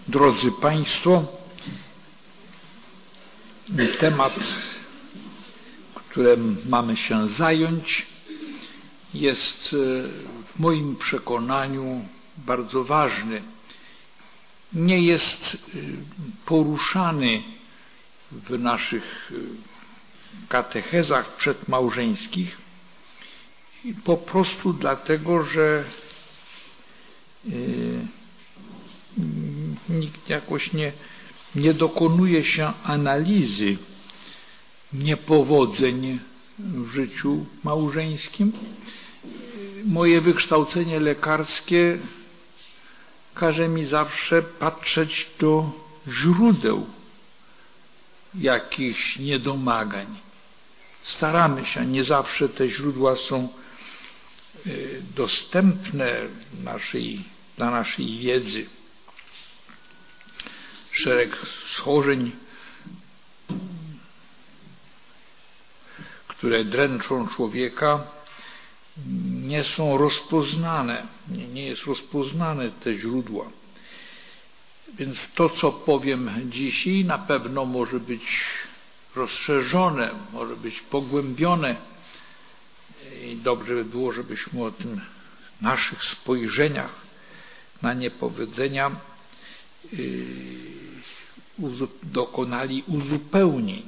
Drodzy Państwo, temat, którym mamy się zająć, jest w moim przekonaniu bardzo ważny. Nie jest poruszany w naszych katechezach przedmałżeńskich po prostu dlatego, że nikt jakoś nie dokonuje się analizy niepowodzeń w życiu małżeńskim. Moje wykształcenie lekarskie każe mi zawsze patrzeć do źródeł jakichś niedomagań. Staramy się, nie zawsze te źródła są dostępne dla naszej wiedzy. Szereg schorzeń, które dręczą człowieka, nie są rozpoznane, nie jest rozpoznane te źródła. Więc to, co powiem dzisiaj, na pewno może być rozszerzone, może być pogłębione i dobrze by było, żebyśmy o tym naszych spojrzeniach na niepowodzenia dokonali uzupełnień.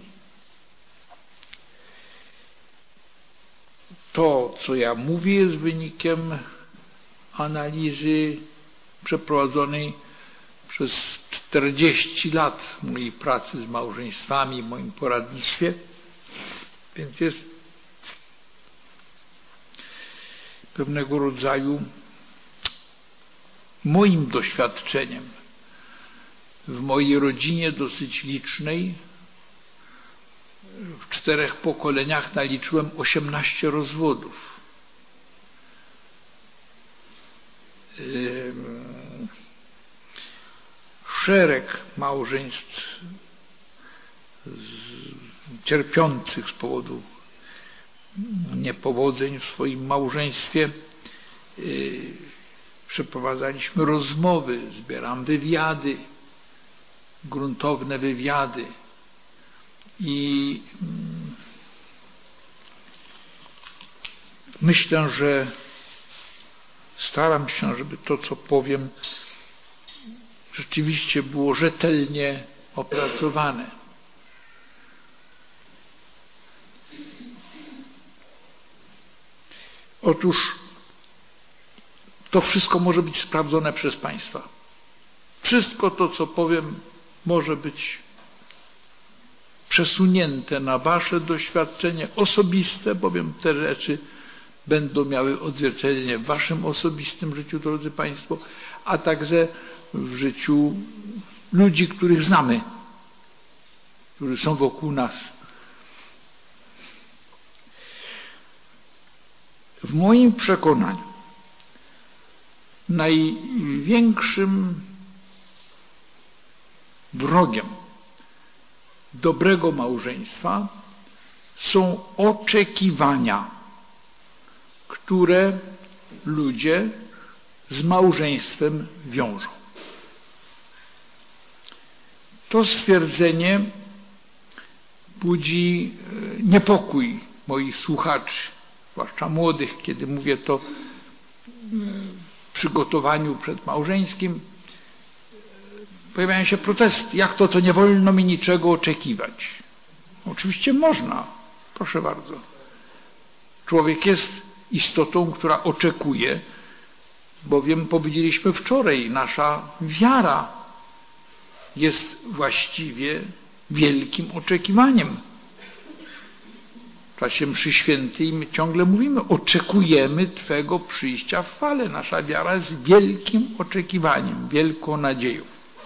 To, co ja mówię, jest wynikiem analizy przeprowadzonej przez 40 lat mojej pracy z małżeństwami, w moim poradnictwie, więc jest pewnego rodzaju moim doświadczeniem. W mojej rodzinie dosyć licznej, w 4 pokoleniach naliczyłem 18 rozwodów. Szereg małżeństw cierpiących z powodu niepowodzeń w swoim małżeństwie. Przeprowadzaliśmy rozmowy, zbieram wywiady, gruntowne wywiady i myślę, że staram się, żeby to, co powiem, rzeczywiście było rzetelnie opracowane. Otóż to wszystko może być sprawdzone przez Państwa. Wszystko to, co powiem, może być przesunięte na Wasze doświadczenie osobiste, bowiem te rzeczy będą miały odzwierciedlenie w Waszym osobistym życiu, drodzy Państwo, a także w życiu ludzi, których znamy, którzy są wokół nas. W moim przekonaniu największym wrogiem dobrego małżeństwa są oczekiwania, które ludzie z małżeństwem wiążą. To stwierdzenie budzi niepokój moich słuchaczy, zwłaszcza młodych, kiedy mówię to w przygotowaniu przedmałżeńskim. Pojawiają się protesty. Jak to nie wolno mi niczego oczekiwać? Oczywiście można. Proszę bardzo. Człowiek jest istotą, która oczekuje, bowiem powiedzieliśmy wczoraj, nasza wiara jest właściwie wielkim oczekiwaniem. W czasie mszy świętej my ciągle mówimy, oczekujemy Twego przyjścia w chwale. Nasza wiara jest wielkim oczekiwaniem, wielką nadzieją.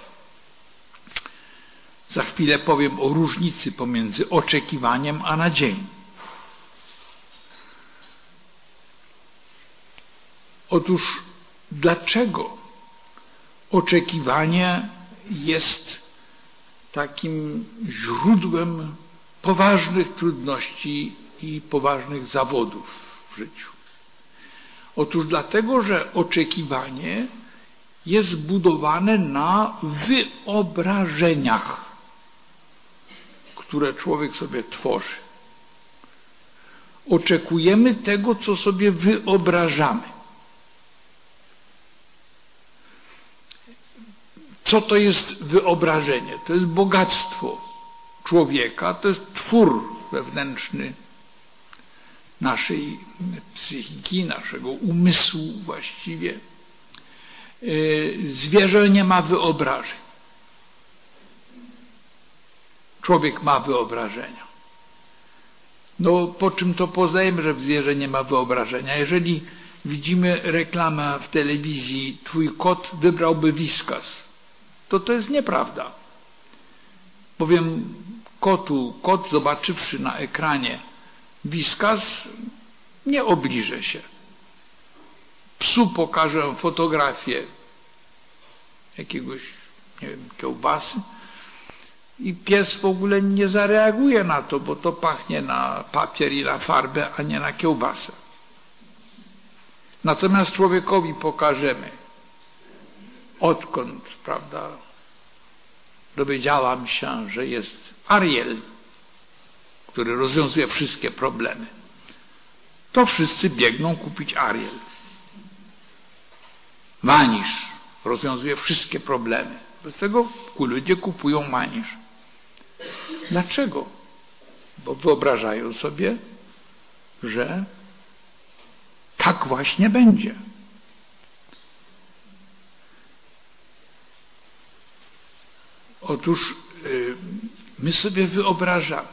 Za chwilę powiem o różnicy pomiędzy oczekiwaniem a nadzieją. Otóż dlaczego oczekiwanie jest takim źródłem poważnych trudności i poważnych zawodów w życiu? Otóż dlatego, że oczekiwanie jest zbudowane na wyobrażeniach, które człowiek sobie tworzy. Oczekujemy tego, co sobie wyobrażamy. Co to jest wyobrażenie? To jest bogactwo człowieka, to jest twór wewnętrzny naszej psychiki, naszego umysłu właściwie. Zwierzę nie ma wyobrażeń. Człowiek ma wyobrażenia. No po czym to poznajemy, że zwierzę nie ma wyobrażenia? Jeżeli widzimy reklamę w telewizji, twój kot wybrałby Whiskas, to jest nieprawda. Bowiem kot zobaczywszy na ekranie Whiskas, nie obliże się. Psu pokażę fotografię jakiegoś, nie wiem, kiełbasy i pies w ogóle nie zareaguje na to, bo to pachnie na papier i na farbę, a nie na kiełbasę. Natomiast człowiekowi pokażemy, odkąd, prawda, dowiedziałam się, że jest Ariel, który rozwiązuje wszystkie problemy, to wszyscy biegną kupić Ariel. Manisz rozwiązuje wszystkie problemy. Bez tego ludzie kupują manisz. Dlaczego? Bo wyobrażają sobie, że tak właśnie będzie. Otóż my sobie wyobrażamy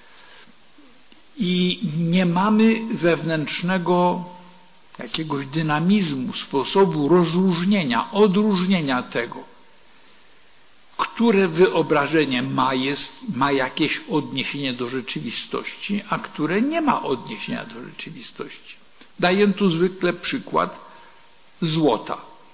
i nie mamy wewnętrznego jakiegoś dynamizmu, sposobu rozróżnienia, odróżnienia tego, które wyobrażenie ma jakieś odniesienie do rzeczywistości, a które nie ma odniesienia do rzeczywistości. Daję tu zwykle przykład złota.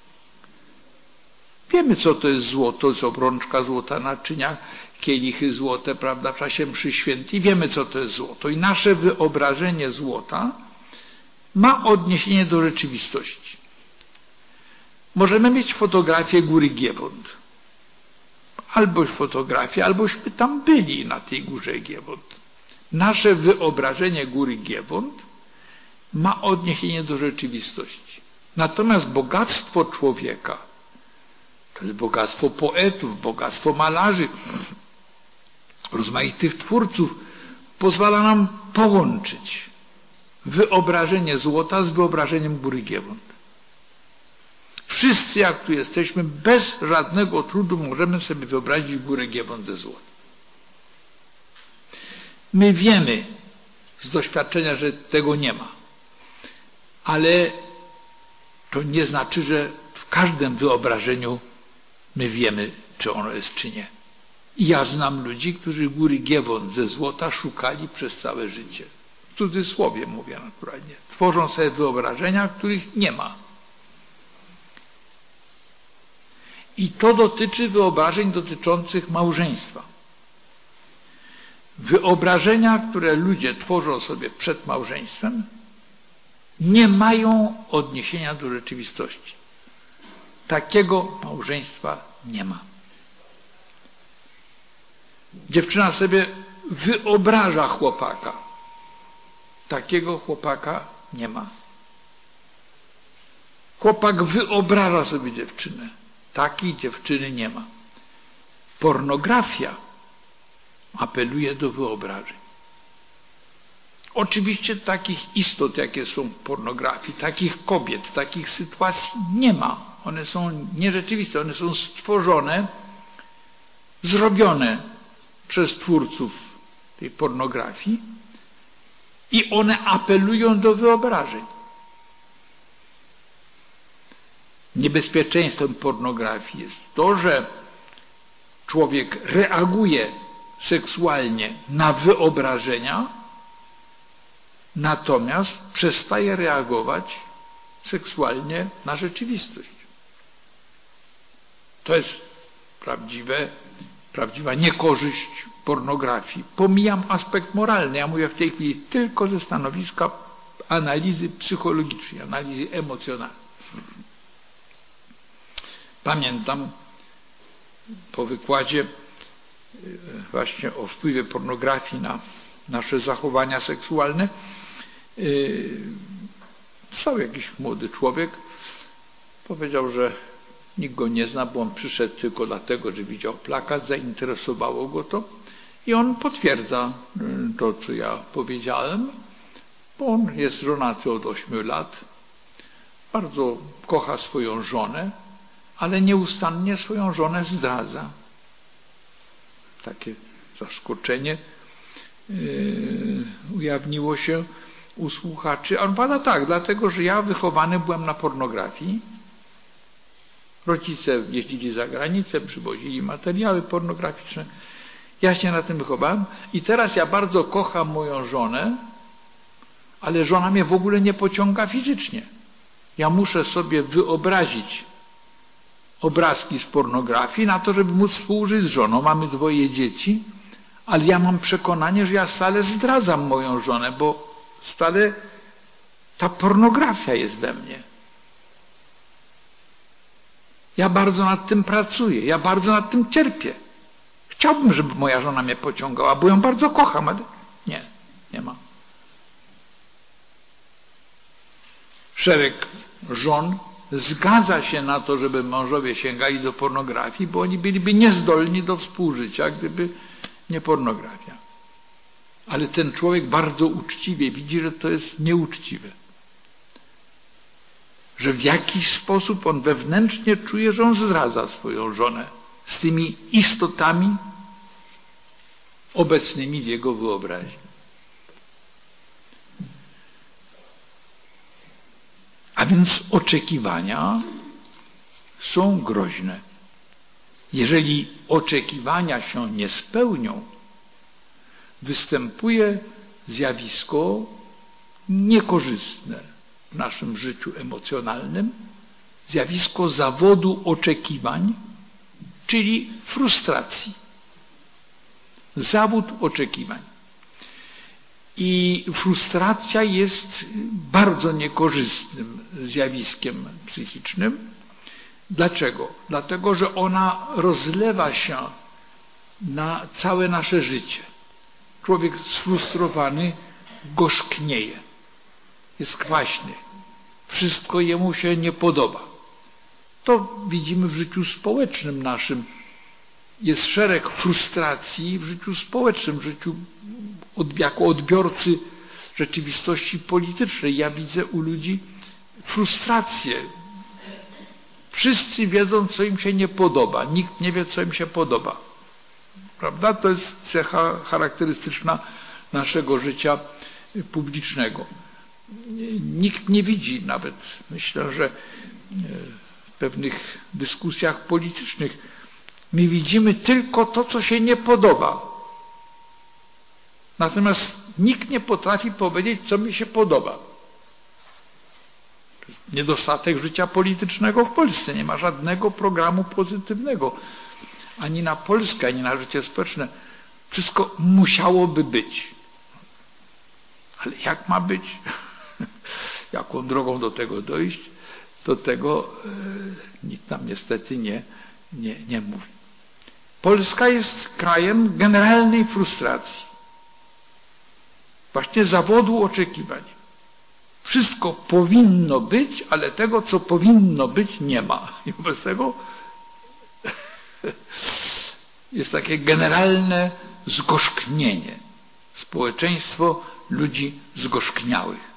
Wiemy, co to jest złoto, to jest obrączka złota, naczynia, kielichy złote, prawda, w czasie mszy świętej. Wiemy, co to jest złoto. I nasze wyobrażenie złota ma odniesienie do rzeczywistości. Możemy mieć fotografię góry Giewont. Albo fotografię, albośmy tam byli na tej górze Giewont. Nasze wyobrażenie góry Giewont ma odniesienie do rzeczywistości. Natomiast bogactwo człowieka, to jest bogactwo poetów, bogactwo malarzy, rozmaitych twórców, pozwala nam połączyć wyobrażenie złota z wyobrażeniem góry Giewont. Wszyscy, jak tu jesteśmy, bez żadnego trudu możemy sobie wyobrazić górę Giewont ze złota. My wiemy z doświadczenia, że tego nie ma. Ale to nie znaczy, że w każdym wyobrażeniu my wiemy, czy ono jest, czy nie. I ja znam ludzi, którzy góry Giewont ze złota szukali przez całe życie. W cudzysłowie mówię naturalnie. Tworzą sobie wyobrażenia, których nie ma. I to dotyczy wyobrażeń dotyczących małżeństwa. Wyobrażenia, które ludzie tworzą sobie przed małżeństwem, nie mają odniesienia do rzeczywistości. Takiego małżeństwa nie ma. Dziewczyna sobie wyobraża chłopaka. Takiego chłopaka nie ma. Chłopak wyobraża sobie dziewczynę. Takiej dziewczyny nie ma. Pornografia apeluje do wyobrażeń. Oczywiście takich istot, jakie są w pornografii, takich kobiet, takich sytuacji nie ma. One są nierzeczywiste, one są stworzone, zrobione przez twórców tej pornografii i one apelują do wyobrażeń. Niebezpieczeństwem pornografii jest to, że człowiek reaguje seksualnie na wyobrażenia, natomiast przestaje reagować seksualnie na rzeczywistość. To jest prawdziwa niekorzyść pornografii. Pomijam aspekt moralny. Ja mówię w tej chwili tylko ze stanowiska analizy psychologicznej, analizy emocjonalnej. Pamiętam po wykładzie właśnie o wpływie pornografii na nasze zachowania seksualne stał jakiś młody człowiek, powiedział, że nikt go nie zna, bo on przyszedł tylko dlatego, że widział plakat, zainteresowało go to i on potwierdza to, co ja powiedziałem, bo on jest żonaty od 8 lat, bardzo kocha swoją żonę, ale nieustannie swoją żonę zdradza. Takie zaskoczenie ujawniło się u słuchaczy. A on pada tak, dlatego, że ja wychowany byłem na pornografii. Rodzice jeździli za granicę, przywozili materiały pornograficzne. Ja się na tym wychowałem i teraz ja bardzo kocham moją żonę, ale żona mnie w ogóle nie pociąga fizycznie. Ja muszę sobie wyobrazić obrazki z pornografii na to, żeby móc współżyć z żoną. Mamy 2 dzieci, ale ja mam przekonanie, że ja stale zdradzam moją żonę, bo stale ta pornografia jest we mnie. Ja bardzo nad tym pracuję, ja bardzo nad tym cierpię. Chciałbym, żeby moja żona mnie pociągała, bo ją bardzo kocham, ale nie ma. Szereg żon zgadza się na to, żeby mężowie sięgali do pornografii, bo oni byliby niezdolni do współżycia, gdyby nie pornografia. Ale ten człowiek bardzo uczciwie widzi, że to jest nieuczciwe. Że w jakiś sposób on wewnętrznie czuje, że on zdradza swoją żonę z tymi istotami obecnymi w jego wyobraźni. A więc oczekiwania są groźne. Jeżeli oczekiwania się nie spełnią, występuje zjawisko niekorzystne w naszym życiu emocjonalnym, zjawisko zawodu oczekiwań, czyli frustracji. Zawód oczekiwań. I frustracja jest bardzo niekorzystnym zjawiskiem psychicznym. Dlaczego? Dlatego, że ona rozlewa się na całe nasze życie. Człowiek sfrustrowany gorzknieje, jest kwaśny. Wszystko jemu się nie podoba. To widzimy w życiu społecznym naszym. Jest szereg frustracji w życiu społecznym, w życiu jako odbiorcy rzeczywistości politycznej. Ja widzę u ludzi frustrację. Wszyscy wiedzą, co im się nie podoba. Nikt nie wie, co im się podoba. Prawda? To jest cecha charakterystyczna naszego życia publicznego. Nikt nie widzi nawet, myślę, że w pewnych dyskusjach politycznych my widzimy tylko to, co się nie podoba. Natomiast nikt nie potrafi powiedzieć, co mi się podoba. Niedostatek życia politycznego w Polsce. Nie ma żadnego programu pozytywnego. Ani na Polskę, ani na życie społeczne. Wszystko musiałoby być. Ale jak ma być? Jaką drogą do tego dojść? Do tego nikt nam niestety nie mówi. Polska jest krajem generalnej frustracji. Właśnie zawodu oczekiwań. Wszystko powinno być, ale tego, co powinno być, nie ma. I wobec tego jest takie generalne zgorzknienie. Społeczeństwo ludzi zgorzkniałych.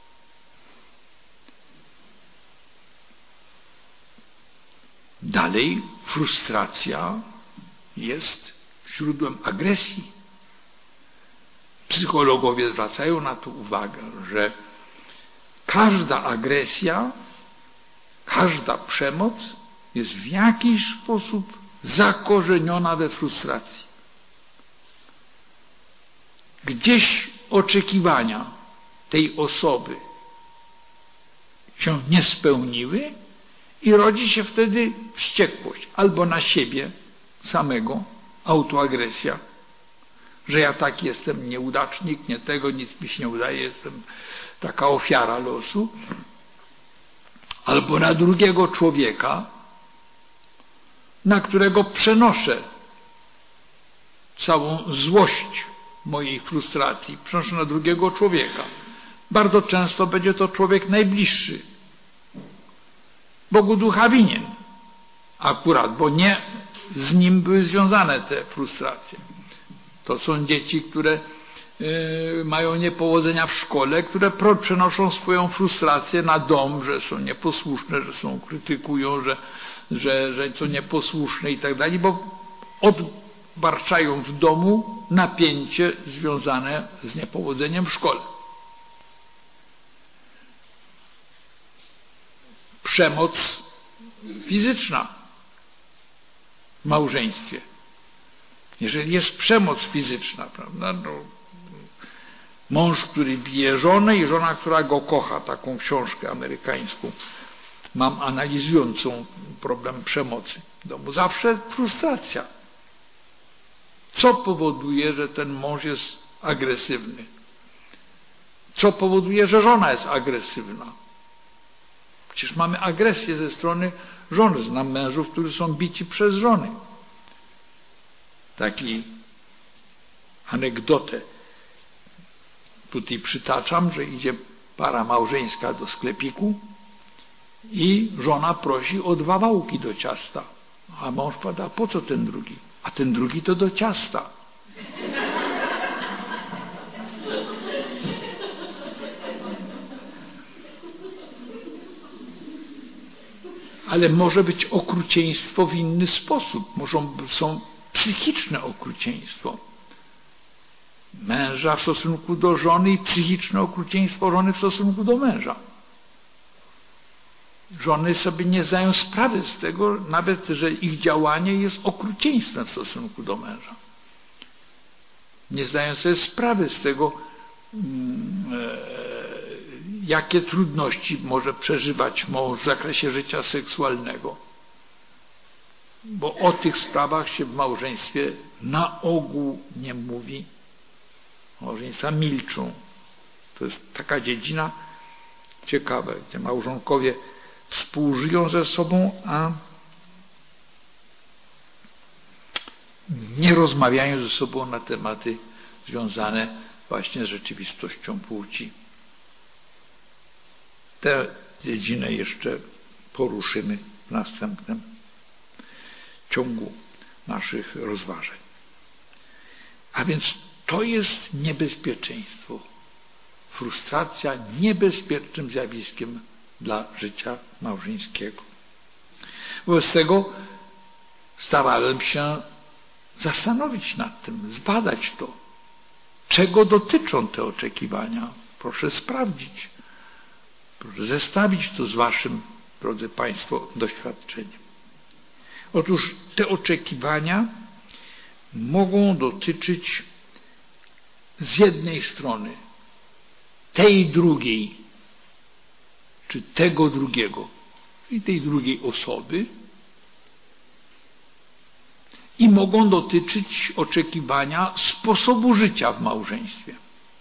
Dalej frustracja jest źródłem agresji. Psychologowie zwracają na to uwagę, że każda agresja, każda przemoc jest w jakiś sposób zakorzeniona we frustracji. Gdzieś oczekiwania tej osoby się nie spełniły i rodzi się wtedy wściekłość albo na siebie samego, autoagresja, że ja tak jestem nieudacznik, nie tego, nic mi się nie udaje, jestem taka ofiara losu, albo na drugiego człowieka, na którego przenoszę całą złość mojej frustracji, przenoszę na drugiego człowieka. Bardzo często będzie to człowiek najbliższy. Bogu ducha winien akurat, bo nie z nim były związane te frustracje. To są dzieci, które mają niepowodzenia w szkole, które przenoszą swoją frustrację na dom, że są nieposłuszne, że są krytykują, że są nieposłuszne i tak dalej, bo odbarczają w domu napięcie związane z niepowodzeniem w szkole. Przemoc fizyczna w małżeństwie. Jeżeli jest przemoc fizyczna, prawda, no, mąż, który bije żonę i żona, która go kocha, taką książkę amerykańską mam analizującą problem przemocy w domu. Zawsze frustracja. Co powoduje, że ten mąż jest agresywny? Co powoduje, że żona jest agresywna? Przecież mamy agresję ze strony żony. Znam mężów, którzy są bici przez żony. Taki anegdotę tutaj przytaczam, że idzie para małżeńska do sklepiku i żona prosi o 2 wałki do ciasta. A mąż pada, po co ten drugi? A ten drugi to do ciasta. Ale może być okrucieństwo w inny sposób. Są psychiczne okrucieństwo męża w stosunku do żony i psychiczne okrucieństwo żony w stosunku do męża. Żony sobie nie zdają sprawy z tego, nawet że ich działanie jest okrucieństwem w stosunku do męża. Nie zdają sobie sprawy z tego, jakie trudności może przeżywać mąż w zakresie życia seksualnego. Bo o tych sprawach się w małżeństwie na ogół nie mówi. Małżeństwa milczą. To jest taka dziedzina ciekawa, gdzie małżonkowie współżyją ze sobą, a nie rozmawiają ze sobą na tematy związane właśnie z rzeczywistością płci. Tę dziedzinę jeszcze poruszymy w następnym ciągu naszych rozważań. A więc to jest niebezpieczeństwo. Frustracja niebezpiecznym zjawiskiem dla życia małżeńskiego. Wobec tego starałem się zastanowić nad tym, zbadać to. Czego dotyczą te oczekiwania? Proszę sprawdzić. Proszę zestawić to z waszym, drodzy Państwo, doświadczeniem. Otóż te oczekiwania mogą dotyczyć z jednej strony tej drugiej, czy tego drugiego, czyli tej drugiej osoby, i mogą dotyczyć oczekiwania sposobu życia w małżeństwie.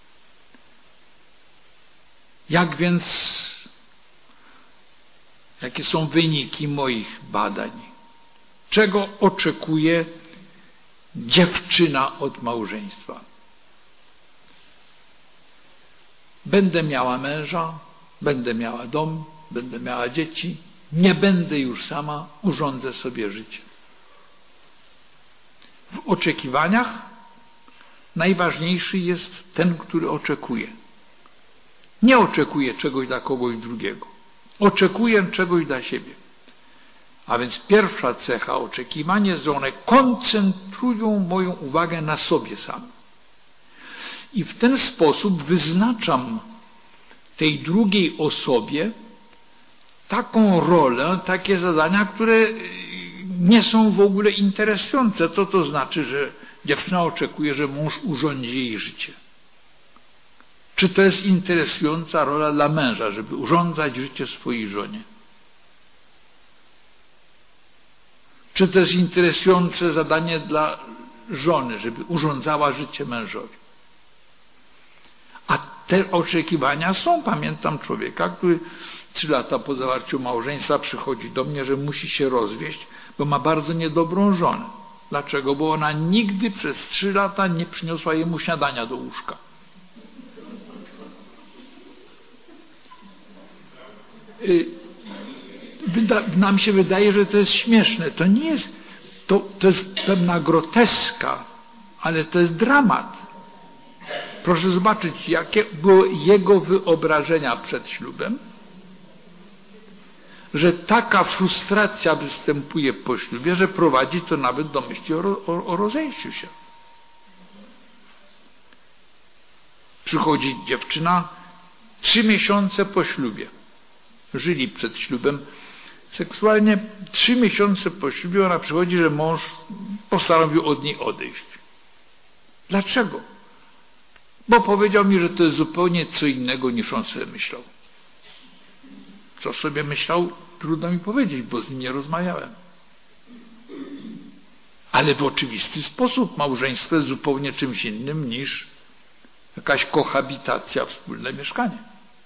Jakie są wyniki moich badań? Czego oczekuje dziewczyna od małżeństwa? Będę miała męża, będę miała dom, będę miała dzieci, nie będę już sama, urządzę sobie życie. W oczekiwaniach najważniejszy jest ten, który oczekuje. Nie oczekuje czegoś dla kogoś drugiego. Oczekuję czegoś dla siebie. A więc pierwsza cecha oczekiwania jest, że one koncentrują moją uwagę na sobie samym. I w ten sposób wyznaczam tej drugiej osobie taką rolę, takie zadania, które nie są w ogóle interesujące. Co to znaczy, że dziewczyna oczekuje, że mąż urządzi jej życie? Czy to jest interesująca rola dla męża, żeby urządzać życie swojej żonie? Czy to jest interesujące zadanie dla żony, żeby urządzała życie mężowi? A te oczekiwania są. Pamiętam człowieka, który 3 lata po zawarciu małżeństwa przychodzi do mnie, że musi się rozwieść, bo ma bardzo niedobrą żonę. Dlaczego? Bo ona nigdy przez 3 lata nie przyniosła jemu śniadania do łóżka. Nam się wydaje, że to jest śmieszne. To nie jest, to jest pewna groteska, ale to jest dramat. Proszę zobaczyć, jakie były jego wyobrażenia przed ślubem, że taka frustracja występuje po ślubie, że prowadzi to nawet do myśli o rozejściu się. Przychodzi dziewczyna 3 miesiące po ślubie. Żyli przed ślubem seksualnie. 3 miesiące po ślubie ona przychodzi, że mąż postanowił od niej odejść. Dlaczego? Bo powiedział mi, że to jest zupełnie co innego niż on sobie myślał. Co sobie myślał, trudno mi powiedzieć, bo z nim nie rozmawiałem. Ale w oczywisty sposób małżeństwo jest zupełnie czymś innym niż jakaś kohabitacja, wspólne mieszkanie.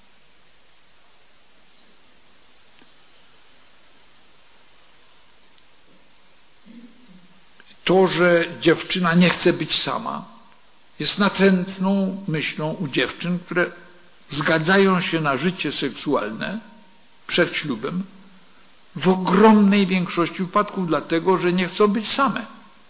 To, że dziewczyna nie chce być sama, jest natrętną myślą u dziewczyn, które zgadzają się na życie seksualne przed ślubem w ogromnej większości wypadków dlatego, że nie chcą być same.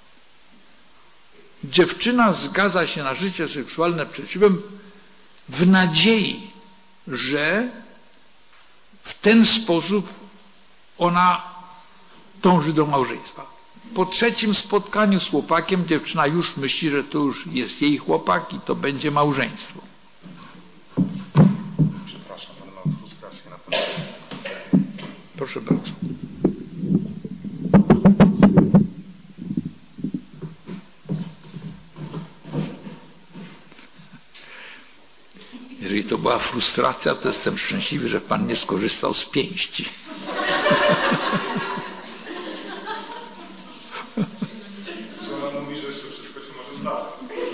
Dziewczyna zgadza się na życie seksualne przed ślubem w nadziei, że w ten sposób ona dąży do małżeństwa. Po 3. spotkaniu z chłopakiem dziewczyna już myśli, że to już jest jej chłopak i to będzie małżeństwo. Przepraszam, ale mam frustrację na pewno. Proszę bardzo. Jeżeli to była frustracja, to jestem szczęśliwy, że Pan nie skorzystał z pięści. Żona mówi, że jeszcze wszystko się może zdarzyć.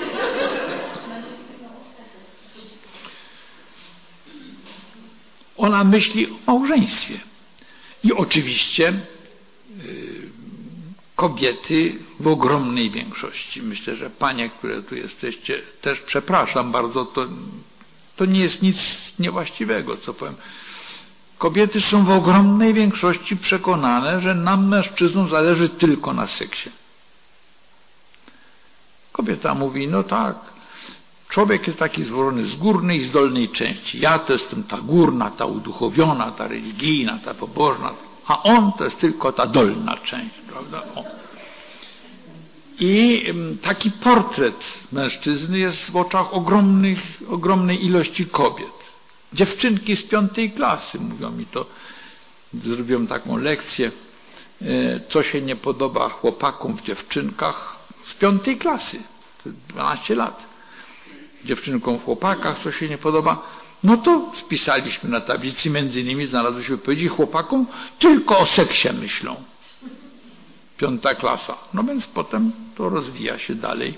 Ona myśli o małżeństwie. I oczywiście kobiety w ogromnej większości, myślę, że panie, które tu jesteście, też przepraszam bardzo, to nie jest nic niewłaściwego, co powiem. Kobiety są w ogromnej większości przekonane, że nam, mężczyznom, zależy tylko na seksie. Kobieta mówi, no tak, człowiek jest taki złożony z górnej i z dolnej części. Ja to jestem ta górna, ta uduchowiona, ta religijna, ta pobożna, a on to jest tylko ta dolna część, prawda? O. I taki portret mężczyzny jest w oczach ogromnej ilości kobiet. Dziewczynki z 5. klasy mówią mi to, zrobiłem taką lekcję, co się nie podoba chłopakom w dziewczynkach z 5. klasy, 12 lat. Dziewczynkom w chłopakach, co się nie podoba, no to spisaliśmy na tablicy, między innymi znalazły się wypowiedzi, chłopakom tylko o seksie myślą. 5. klasa. No więc potem to rozwija się dalej.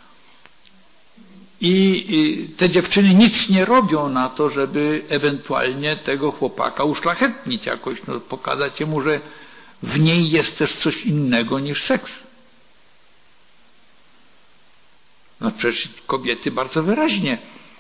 I te dziewczyny nic nie robią na to, żeby ewentualnie tego chłopaka uszlachetnić jakoś, no, pokazać jemu, że w niej jest też coś innego niż seks. No przecież kobiety bardzo wyraźnie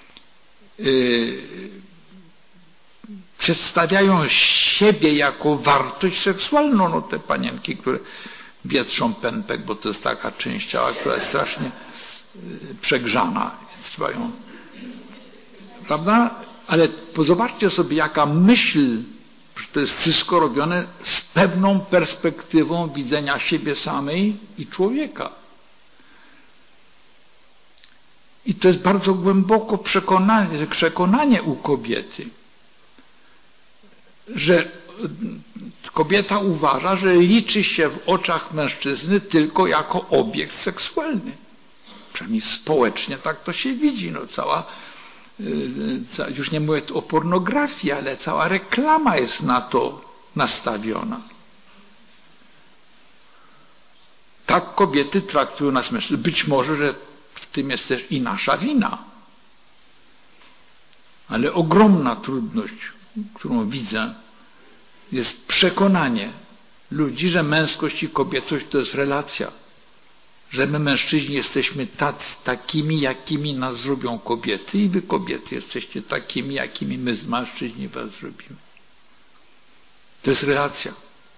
przedstawiają siebie jako wartość seksualną. No te panienki, które wietrzą pępek, bo to jest taka część ciała, która jest strasznie przegrzana. Trzeba ją, prawda? Ale zobaczcie sobie, jaka myśl, że to jest wszystko robione z pewną perspektywą widzenia siebie samej i człowieka. I to jest bardzo głęboko przekonanie u kobiety, że kobieta uważa, że liczy się w oczach mężczyzny tylko jako obiekt seksualny. Przynajmniej społecznie tak to się widzi. No już nie mówię tu o pornografii, ale cała reklama jest na to nastawiona. Tak kobiety traktują nas mężczyzn. Być może, że w tym jest też i nasza wina. Ale ogromna trudność, którą widzę, jest przekonanie ludzi, że męskość i kobiecość to jest relacja. Że my mężczyźni jesteśmy takimi, jakimi nas zrobią kobiety i wy kobiety jesteście takimi, jakimi my z mężczyźni was zrobimy. To jest relacja.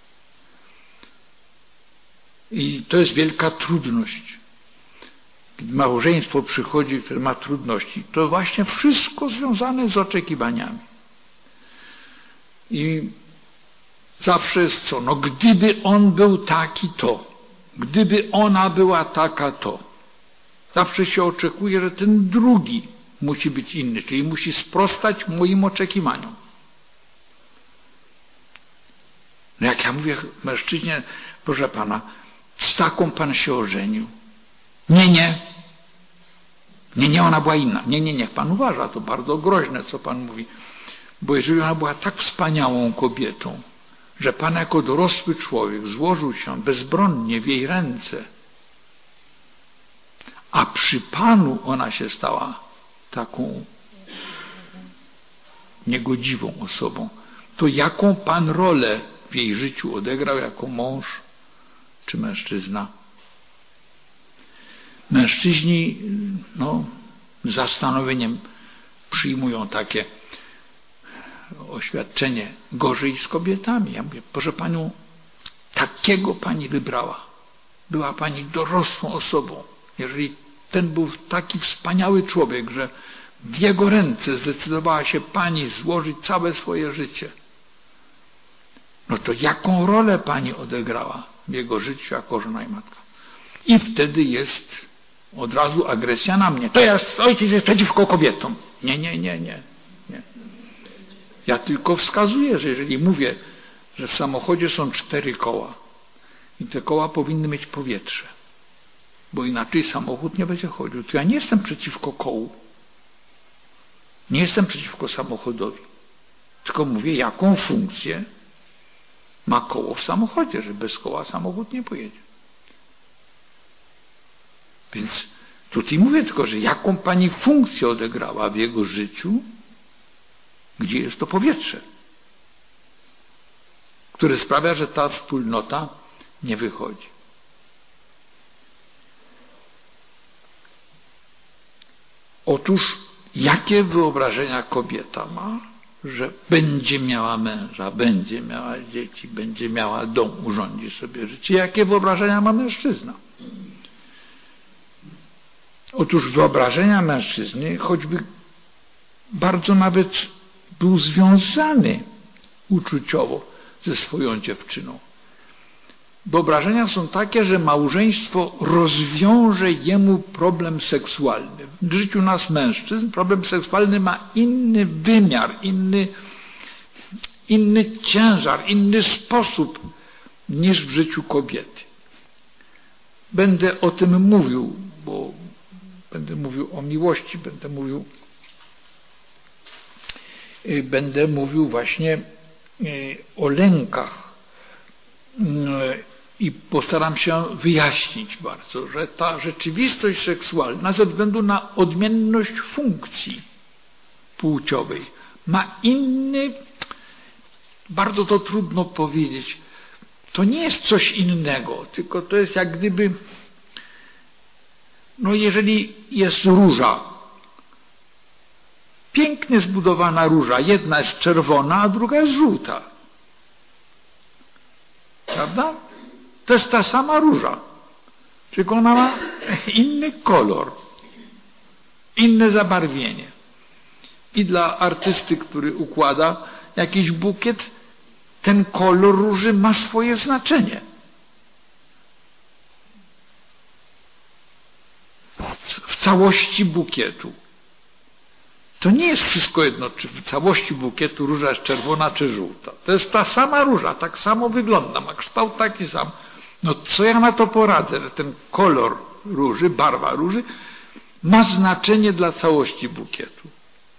I to jest wielka trudność. Kiedy małżeństwo przychodzi, które ma trudności, to właśnie wszystko związane z oczekiwaniami. I zawsze jest co? No gdyby on był taki, to. Gdyby ona była taka, to. Zawsze się oczekuje, że ten drugi musi być inny, czyli musi sprostać moim oczekiwaniom. No jak ja mówię mężczyźnie, proszę pana, z taką pan się ożenił. Nie, ona była inna. Nie, niech pan uważa, to bardzo groźne, co pan mówi. Bo jeżeli ona była tak wspaniałą kobietą, że pan jako dorosły człowiek złożył się bezbronnie w jej ręce, a przy panu ona się stała taką niegodziwą osobą, to jaką pan rolę w jej życiu odegrał jako mąż czy mężczyzna? Mężczyźni z zastanowieniem przyjmują takie oświadczenie, gorzej z kobietami. Ja mówię, proszę panią, takiego pani wybrała. Była pani dorosłą osobą. Jeżeli ten był taki wspaniały człowiek, że w jego ręce zdecydowała się pani złożyć całe swoje życie, no to jaką rolę pani odegrała w jego życiu jako żona i matka? I wtedy jest od razu agresja na mnie. To ojciec jest przeciwko kobietom. Nie. Ja tylko wskazuję, że jeżeli mówię, że w samochodzie są 4 koła i te koła powinny mieć powietrze, bo inaczej samochód nie będzie chodził, to ja nie jestem przeciwko kołu. Nie jestem przeciwko samochodowi. Tylko mówię, jaką funkcję ma koło w samochodzie, że bez koła samochód nie pojedzie. Więc tutaj mówię tylko, że jaką pani funkcję odegrała w jego życiu, gdzie jest to powietrze, które sprawia, że ta wspólnota nie wychodzi. Otóż jakie wyobrażenia kobieta ma, że będzie miała męża, będzie miała dzieci, będzie miała dom, urządzi sobie życie? Jakie wyobrażenia ma mężczyzna? Otóż wyobrażenia mężczyzny, choćby bardzo nawet był związany uczuciowo ze swoją dziewczyną. Wyobrażenia są takie, że małżeństwo rozwiąże jemu problem seksualny. W życiu nas mężczyzn problem seksualny ma inny wymiar, inny ciężar, inny sposób niż w życiu kobiety. Będę o tym mówił, bo będę mówił o miłości, będę mówił właśnie o lękach i postaram się wyjaśnić bardzo, że ta rzeczywistość seksualna ze względu na odmienność funkcji płciowej ma inny, bardzo to trudno powiedzieć, to nie jest coś innego, tylko to jest jak gdyby, jeżeli jest róża, pięknie zbudowana róża, jedna jest czerwona, a druga jest żółta. Prawda? To jest ta sama róża, tylko ona ma inny kolor, inne zabarwienie. I dla artysty, który układa jakiś bukiet, ten kolor róży ma swoje znaczenie. W całości bukietu. To nie jest wszystko jedno, czy w całości bukietu róża jest czerwona, czy żółta. To jest ta sama róża, tak samo wygląda, ma kształt taki sam. No co ja na to poradzę, że ten kolor róży, barwa róży ma znaczenie dla całości bukietu.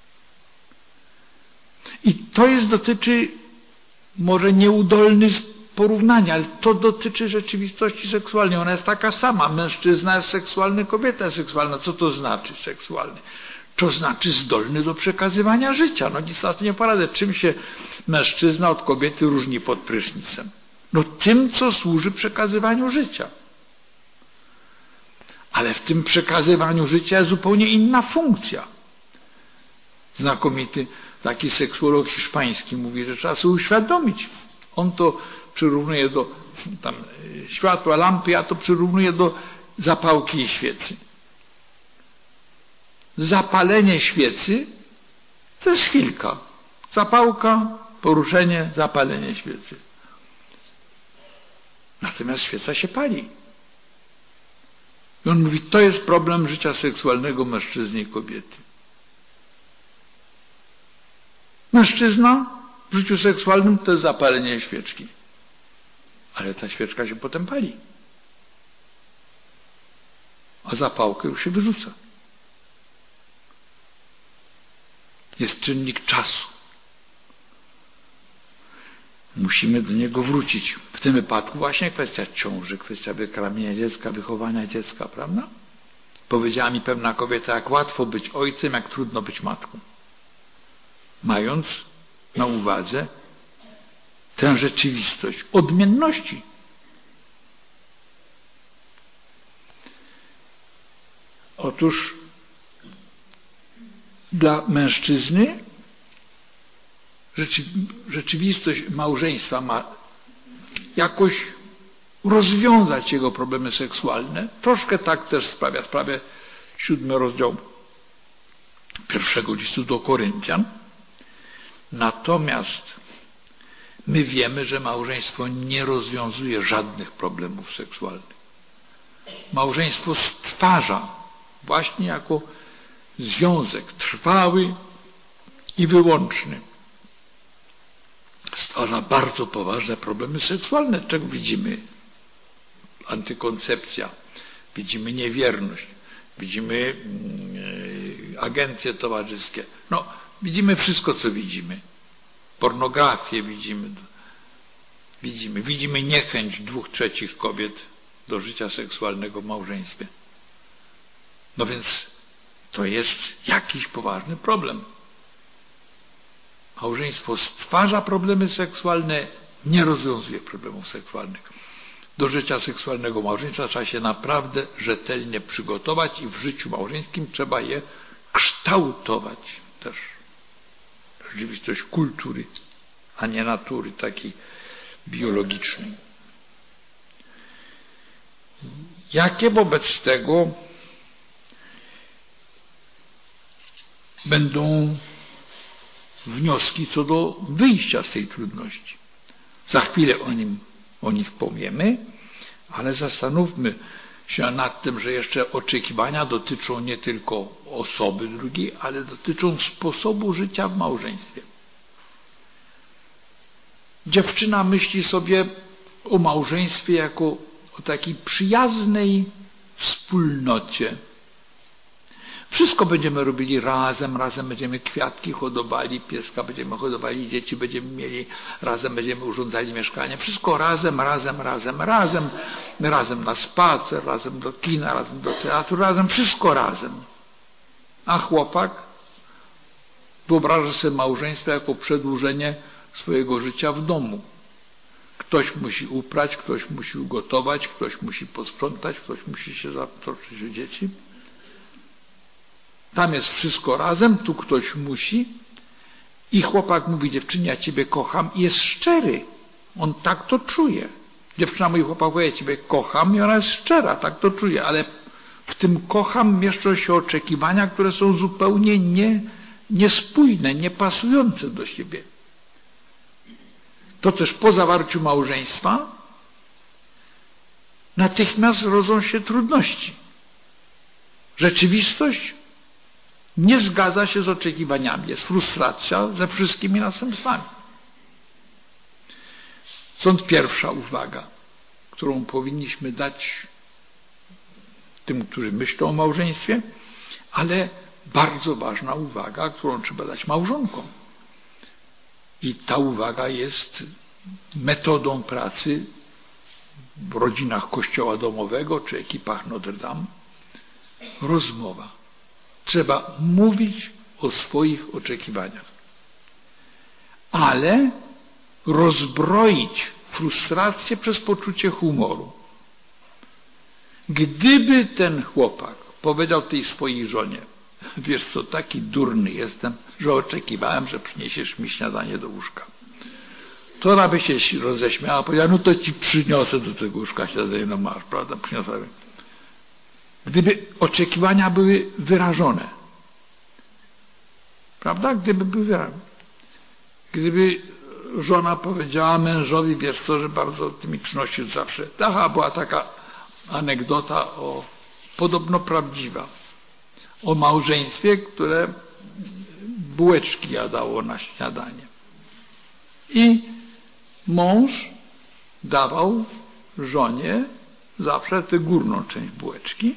I to dotyczy może nieudolny porównania, ale to dotyczy rzeczywistości seksualnej. Ona jest taka sama. Mężczyzna jest seksualny, kobieta jest seksualna. Co to znaczy seksualny? To znaczy zdolny do przekazywania życia. No nic na to nie poradzę. Czym się mężczyzna od kobiety różni pod prysznicem? No tym, co służy przekazywaniu życia. Ale w tym przekazywaniu życia jest zupełnie inna funkcja. Znakomity taki seksuolog hiszpański mówi, że trzeba sobie uświadomić. On to przyrównuje do światła, lampy, ja to przyrównuję do zapałki i świecy. Zapalenie świecy to jest chwilka. Zapałka, poruszenie, zapalenie świecy. Natomiast świeca się pali. I on mówi, to jest problem życia seksualnego mężczyzny i kobiety. Mężczyzna w życiu seksualnym to jest zapalenie świeczki. Ale ta świeczka się potem pali. A zapałkę już się wyrzuca. Jest czynnik czasu. Musimy do niego wrócić. W tym wypadku właśnie kwestia ciąży, kwestia wykarmienia dziecka, wychowania dziecka, prawda? Powiedziała mi pewna kobieta, jak łatwo być ojcem, jak trudno być matką. Mając na uwadze tę rzeczywistość odmienności. Otóż dla mężczyzny rzeczywistość małżeństwa ma jakoś rozwiązać jego problemy seksualne. Troszkę tak też sprawia 7 rozdział 1 listu do Koryntian. Natomiast my wiemy, że małżeństwo nie rozwiązuje żadnych problemów seksualnych. Małżeństwo stwarza właśnie jako związek trwały i wyłączny. Stwarza bardzo poważne problemy seksualne, czego widzimy antykoncepcja, widzimy niewierność, widzimy agencje towarzyskie. No, widzimy wszystko, co widzimy. Pornografię widzimy niechęć 2/3 kobiet do życia seksualnego w małżeństwie. No więc to jest jakiś poważny problem. Małżeństwo stwarza problemy seksualne, nie rozwiązuje problemów seksualnych. Do życia seksualnego małżeństwa trzeba się naprawdę rzetelnie przygotować i w życiu małżeńskim trzeba je kształtować też. Rzeczywistość kultury, a nie natury takiej biologicznej. Jakie wobec tego będą wnioski co do wyjścia z tej trudności? Za chwilę o nich powiemy, ale zastanówmy się nad tym, że jeszcze oczekiwania dotyczą nie tylko osoby drugiej, ale dotyczą sposobu życia w małżeństwie. Dziewczyna myśli sobie o małżeństwie jako o takiej przyjaznej wspólnocie. Wszystko będziemy robili razem będziemy kwiatki hodowali, pieska będziemy hodowali, dzieci będziemy mieli, razem będziemy urządzali mieszkanie. Wszystko razem na spacer, razem do kina, razem do teatru, wszystko razem. A chłopak wyobraża sobie małżeństwo jako przedłużenie swojego życia w domu. Ktoś musi uprać, ktoś musi ugotować, ktoś musi posprzątać, ktoś musi się zatroszczyć o dzieci. Tam jest wszystko razem, tu ktoś musi i chłopak mówi dziewczynie, ja ciebie kocham i jest szczery. On tak to czuje. Dziewczyna mówi chłopakowi, ja ciebie kocham i ona jest szczera, tak to czuje, ale w tym kocham mieszczą się oczekiwania, które są zupełnie niespójne, niepasujące do siebie. To też po zawarciu małżeństwa natychmiast rodzą się trudności. Rzeczywistość nie zgadza się z oczekiwaniami. Jest frustracja ze wszystkimi następstwami. Stąd pierwsza uwaga, którą powinniśmy dać tym, którzy myślą o małżeństwie, ale bardzo ważna uwaga, którą trzeba dać małżonkom. I ta uwaga jest metodą pracy w rodzinach Kościoła Domowego czy ekipach Notre Dame. Rozmowa. Trzeba mówić o swoich oczekiwaniach. Ale rozbroić frustrację przez poczucie humoru. Gdyby ten chłopak powiedział tej swojej żonie: wiesz co, taki durny jestem, że oczekiwałem, że przyniesiesz mi śniadanie do łóżka. To ona by się roześmiała, powiedziała: no to ci przyniosę do tego łóżka śniadanie, no masz, prawda, przyniosłem. Gdyby oczekiwania były wyrażone, prawda, gdyby były wyrażone. Gdyby żona powiedziała mężowi: wiesz co, że bardzo ty mi przynosisz zawsze. Taka była taka anegdota, podobno prawdziwa, o małżeństwie, które bułeczki jadało na śniadanie. I mąż dawał żonie zawsze tę górną część bułeczki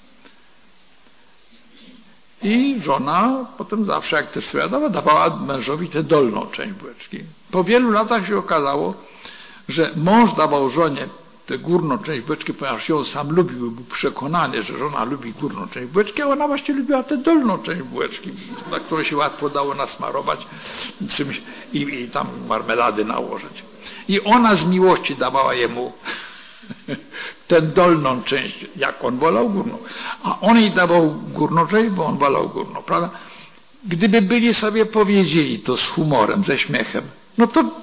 i żona potem zawsze, jak też sobie dawała mężowi tę dolną część bułeczki. Po wielu latach się okazało, że mąż dawał żonie tę górną część bułeczki, ponieważ ją sam lubił, był przekonany, że żona lubi górną część bułeczki, a ona właśnie lubiła tę dolną część bułeczki, na którą się łatwo dało nasmarować czymś i tam marmelady nałożyć. I ona z miłości dawała jemu tę dolną część, jak on wolał górną. A on jej dawał górną część, bo on wolał górną, prawda? Gdyby byli sobie powiedzieli to z humorem, ze śmiechem, no to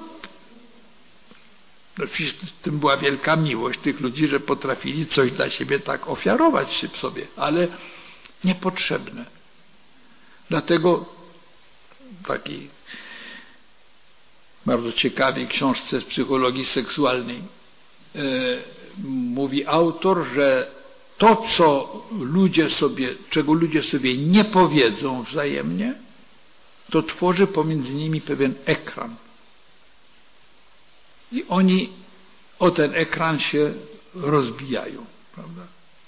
w tym była wielka miłość tych ludzi, że potrafili coś dla siebie tak ofiarować się sobie, ale niepotrzebne. Dlatego takiej bardzo ciekawej książce z psychologii seksualnej mówi autor, że to, czego ludzie sobie nie powiedzą wzajemnie, to tworzy pomiędzy nimi pewien ekran. I oni o ten ekran się rozbijają, prawda?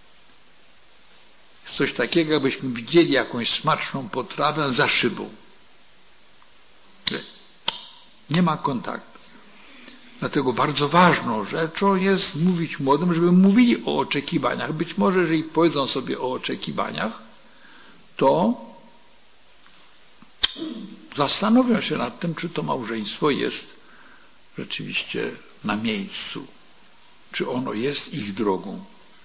Coś takiego, jakbyśmy widzieli jakąś smaczną potrawę za szybą. Nie ma kontaktu. Dlatego bardzo ważną rzeczą jest mówić młodym, żeby mówili o oczekiwaniach. Być może, jeżeli powiedzą sobie o oczekiwaniach, to zastanowią się nad tym, czy to małżeństwo jest rzeczywiście na miejscu, czy ono jest ich drogą.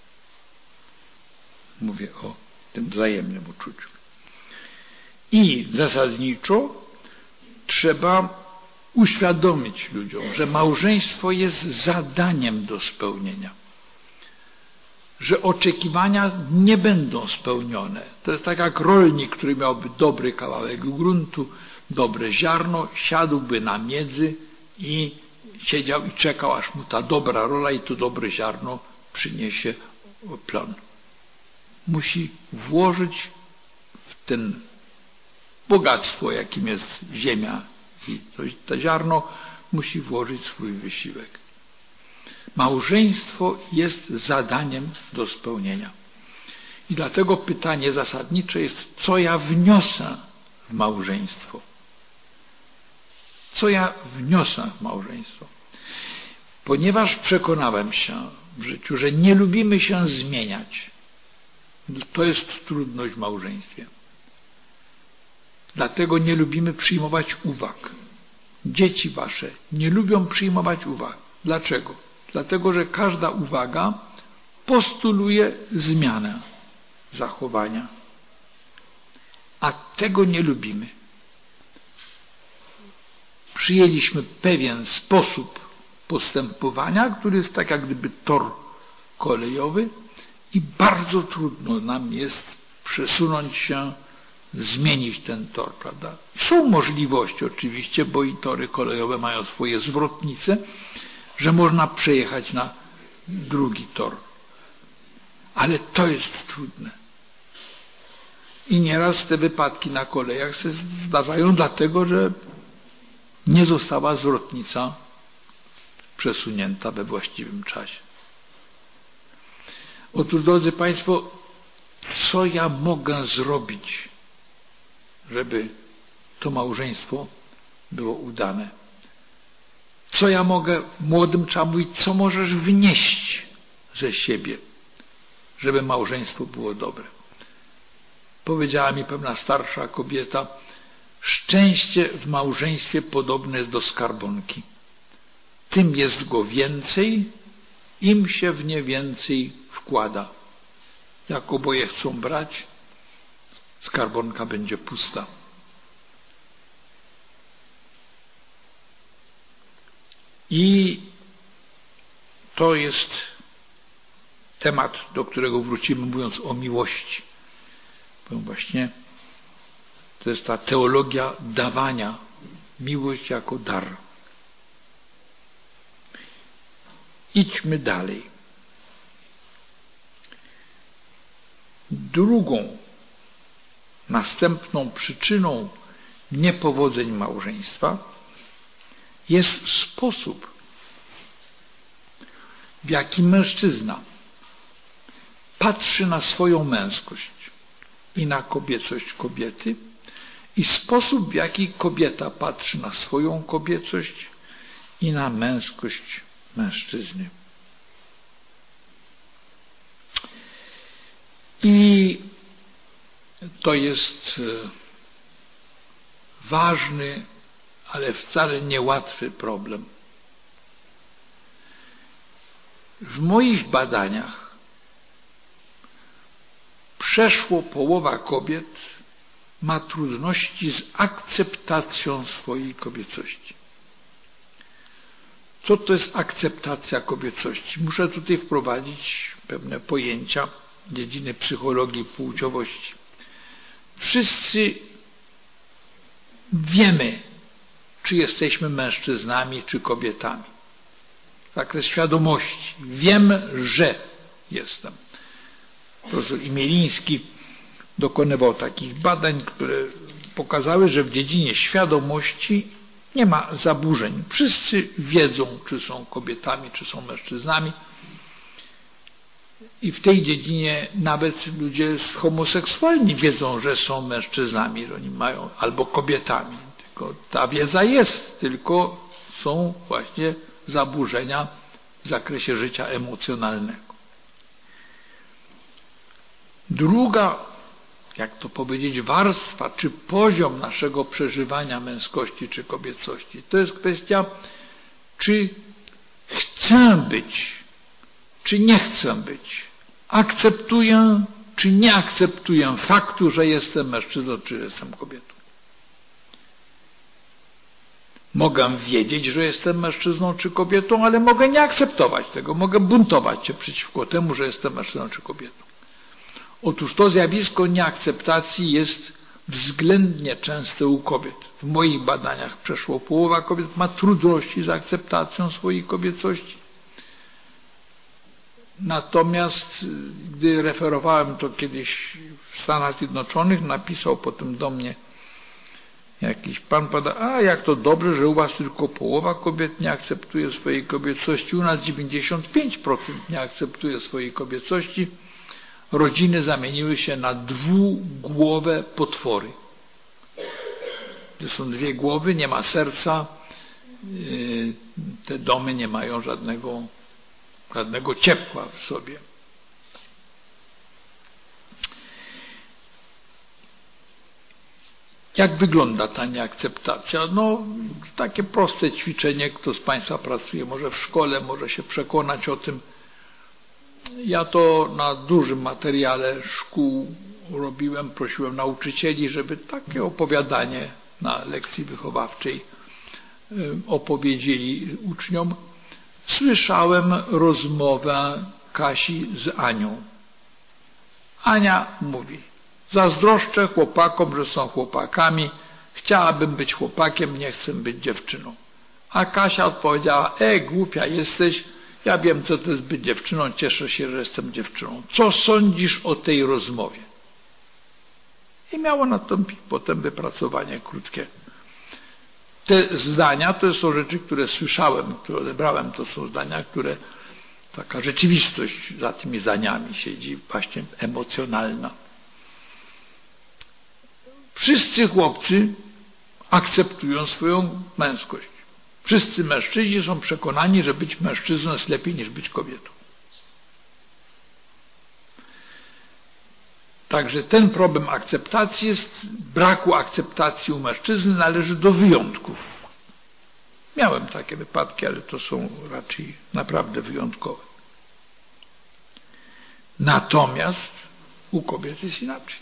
Mówię o tym wzajemnym uczuciu. I zasadniczo trzeba uświadomić ludziom, że małżeństwo jest zadaniem do spełnienia. Że oczekiwania nie będą spełnione. To jest tak jak rolnik, który miałby dobry kawałek gruntu, dobre ziarno, siadłby na miedzy i siedział i czekał, aż mu ta dobra rola i to dobre ziarno przyniesie plon. Musi włożyć w ten bogactwo, jakim jest ziemia i to ziarno, musi włożyć swój wysiłek. Małżeństwo jest zadaniem do spełnienia. I dlatego pytanie zasadnicze jest, co ja wniosę w małżeństwo? Co ja wniosę w małżeństwo? Ponieważ przekonałem się w życiu, że nie lubimy się zmieniać, to jest trudność w małżeństwie. Dlatego nie lubimy przyjmować uwag. Dzieci wasze nie lubią przyjmować uwag. Dlaczego? Dlatego, że każda uwaga postuluje zmianę zachowania. A tego nie lubimy. Przyjęliśmy pewien sposób postępowania, który jest tak jak gdyby tor kolejowy i bardzo trudno nam jest przesunąć się, zmienić ten tor, prawda? Są możliwości oczywiście, bo i tory kolejowe mają swoje zwrotnice, że można przejechać na drugi tor. Ale to jest trudne. I nieraz te wypadki na kolejach się zdarzają dlatego, że nie została zwrotnica przesunięta we właściwym czasie. Otóż, drodzy Państwo, co ja mogę zrobić, żeby to małżeństwo było udane? Co ja mogę młodym trzeba mówić, co możesz wnieść ze siebie, żeby małżeństwo było dobre? Powiedziała mi pewna starsza kobieta, szczęście w małżeństwie podobne jest do skarbonki. Tym jest go więcej, im się w nie więcej wkłada. Jak oboje chcą brać, skarbonka będzie pusta. I to jest temat, do którego wrócimy, mówiąc o miłości. Bo właśnie to jest ta teologia dawania, miłość jako dar. Idźmy dalej. Drugą, następną przyczyną niepowodzeń małżeństwa jest sposób, w jaki mężczyzna patrzy na swoją męskość i na kobiecość kobiety i sposób, w jaki kobieta patrzy na swoją kobiecość i na męskość mężczyzny. I to jest ważny, ale wcale niełatwy problem. W moich badaniach przeszło połowa kobiet ma trudności z akceptacją swojej kobiecości. Co to jest akceptacja kobiecości? Muszę tutaj wprowadzić pewne pojęcia dziedziny psychologii płciowości. Wszyscy wiemy, czy jesteśmy mężczyznami, czy kobietami. Zakres świadomości. Wiem, że jestem. Profesor Imieliński dokonywał takich badań, które pokazały, że w dziedzinie świadomości nie ma zaburzeń. Wszyscy wiedzą, czy są kobietami, czy są mężczyznami. I w tej dziedzinie nawet ludzie homoseksualni wiedzą, że są mężczyznami, że oni mają albo kobietami. Tylko ta wiedza jest, tylko są właśnie zaburzenia w zakresie życia emocjonalnego. Druga, jak to powiedzieć, warstwa czy poziom naszego przeżywania męskości czy kobiecości, to jest kwestia, czy chcę być, czy nie chcę być. Akceptuję, czy nie akceptuję faktu, że jestem mężczyzną, czy jestem kobietą. Mogę wiedzieć, że jestem mężczyzną czy kobietą, ale mogę nie akceptować tego. Mogę buntować się przeciwko temu, że jestem mężczyzną czy kobietą. Otóż to zjawisko nieakceptacji jest względnie częste u kobiet. W moich badaniach przeszło połowa kobiet ma trudności z akceptacją swojej kobiecości. Natomiast gdy referowałem to kiedyś w Stanach Zjednoczonych, napisał potem do mnie jakiś pan, a jak to dobrze, że u was tylko połowa kobiet nie akceptuje swojej kobiecości, u nas 95% nie akceptuje swojej kobiecości. Rodziny zamieniły się na dwugłowe potwory. Gdy są dwie głowy, nie ma serca, te domy nie mają żadnego ciepła w sobie. Jak wygląda ta nieakceptacja? No, takie proste ćwiczenie, kto z Państwa pracuje może w szkole, może się przekonać o tym. Ja to na dużym materiale szkół robiłem, prosiłem nauczycieli, żeby takie opowiadanie na lekcji wychowawczej opowiedzieli uczniom. Słyszałem rozmowę Kasi z Anią. Ania mówi: zazdroszczę chłopakom, że są chłopakami, chciałabym być chłopakiem, nie chcę być dziewczyną. A Kasia odpowiedziała: głupia jesteś, ja wiem, co to jest być dziewczyną, cieszę się, że jestem dziewczyną. Co sądzisz o tej rozmowie? I miało nastąpić potem wypracowanie krótkie. Te zdania to są rzeczy, które słyszałem, które odebrałem, to są zdania, które taka rzeczywistość za tymi zdaniami siedzi, właśnie emocjonalna. Wszyscy chłopcy akceptują swoją męskość. Wszyscy mężczyźni są przekonani, że być mężczyzną jest lepiej niż być kobietą. Także ten problem akceptacji braku akceptacji u mężczyzny należy do wyjątków. Miałem takie wypadki, ale to są raczej naprawdę wyjątkowe. Natomiast u kobiet jest inaczej.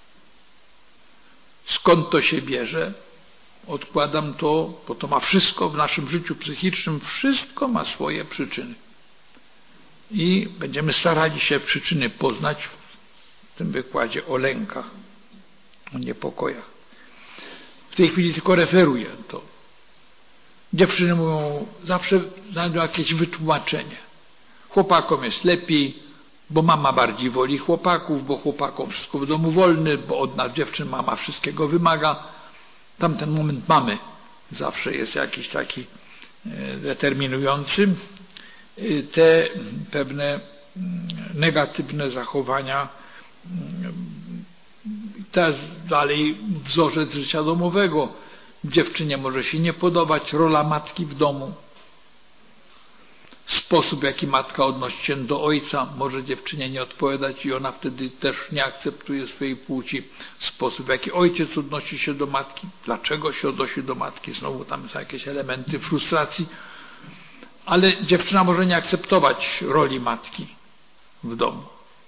Skąd to się bierze? Odkładam to, bo to ma wszystko w naszym życiu psychicznym, wszystko ma swoje przyczyny. I będziemy starali się przyczyny poznać w tym wykładzie o lękach, o niepokojach. W tej chwili tylko referuję to. Dziewczyny mówią, zawsze znajdą jakieś wytłumaczenie. Chłopakom jest lepiej, bo mama bardziej woli chłopaków, bo chłopakom wszystko w domu wolny, bo od nas dziewczyn mama wszystkiego wymaga. Tamten moment mamy zawsze jest jakiś taki determinujący. Te pewne negatywne zachowania, teraz dalej wzorzec życia domowego. Dziewczynie może się nie podobać rola matki w domu. Sposób, w jaki matka odnosi się do ojca, może dziewczynie nie odpowiadać i ona wtedy też nie akceptuje swojej płci. Sposób, w jaki ojciec odnosi się do matki, dlaczego się odnosi do matki, znowu tam są jakieś elementy frustracji, ale dziewczyna może nie akceptować roli matki w domu.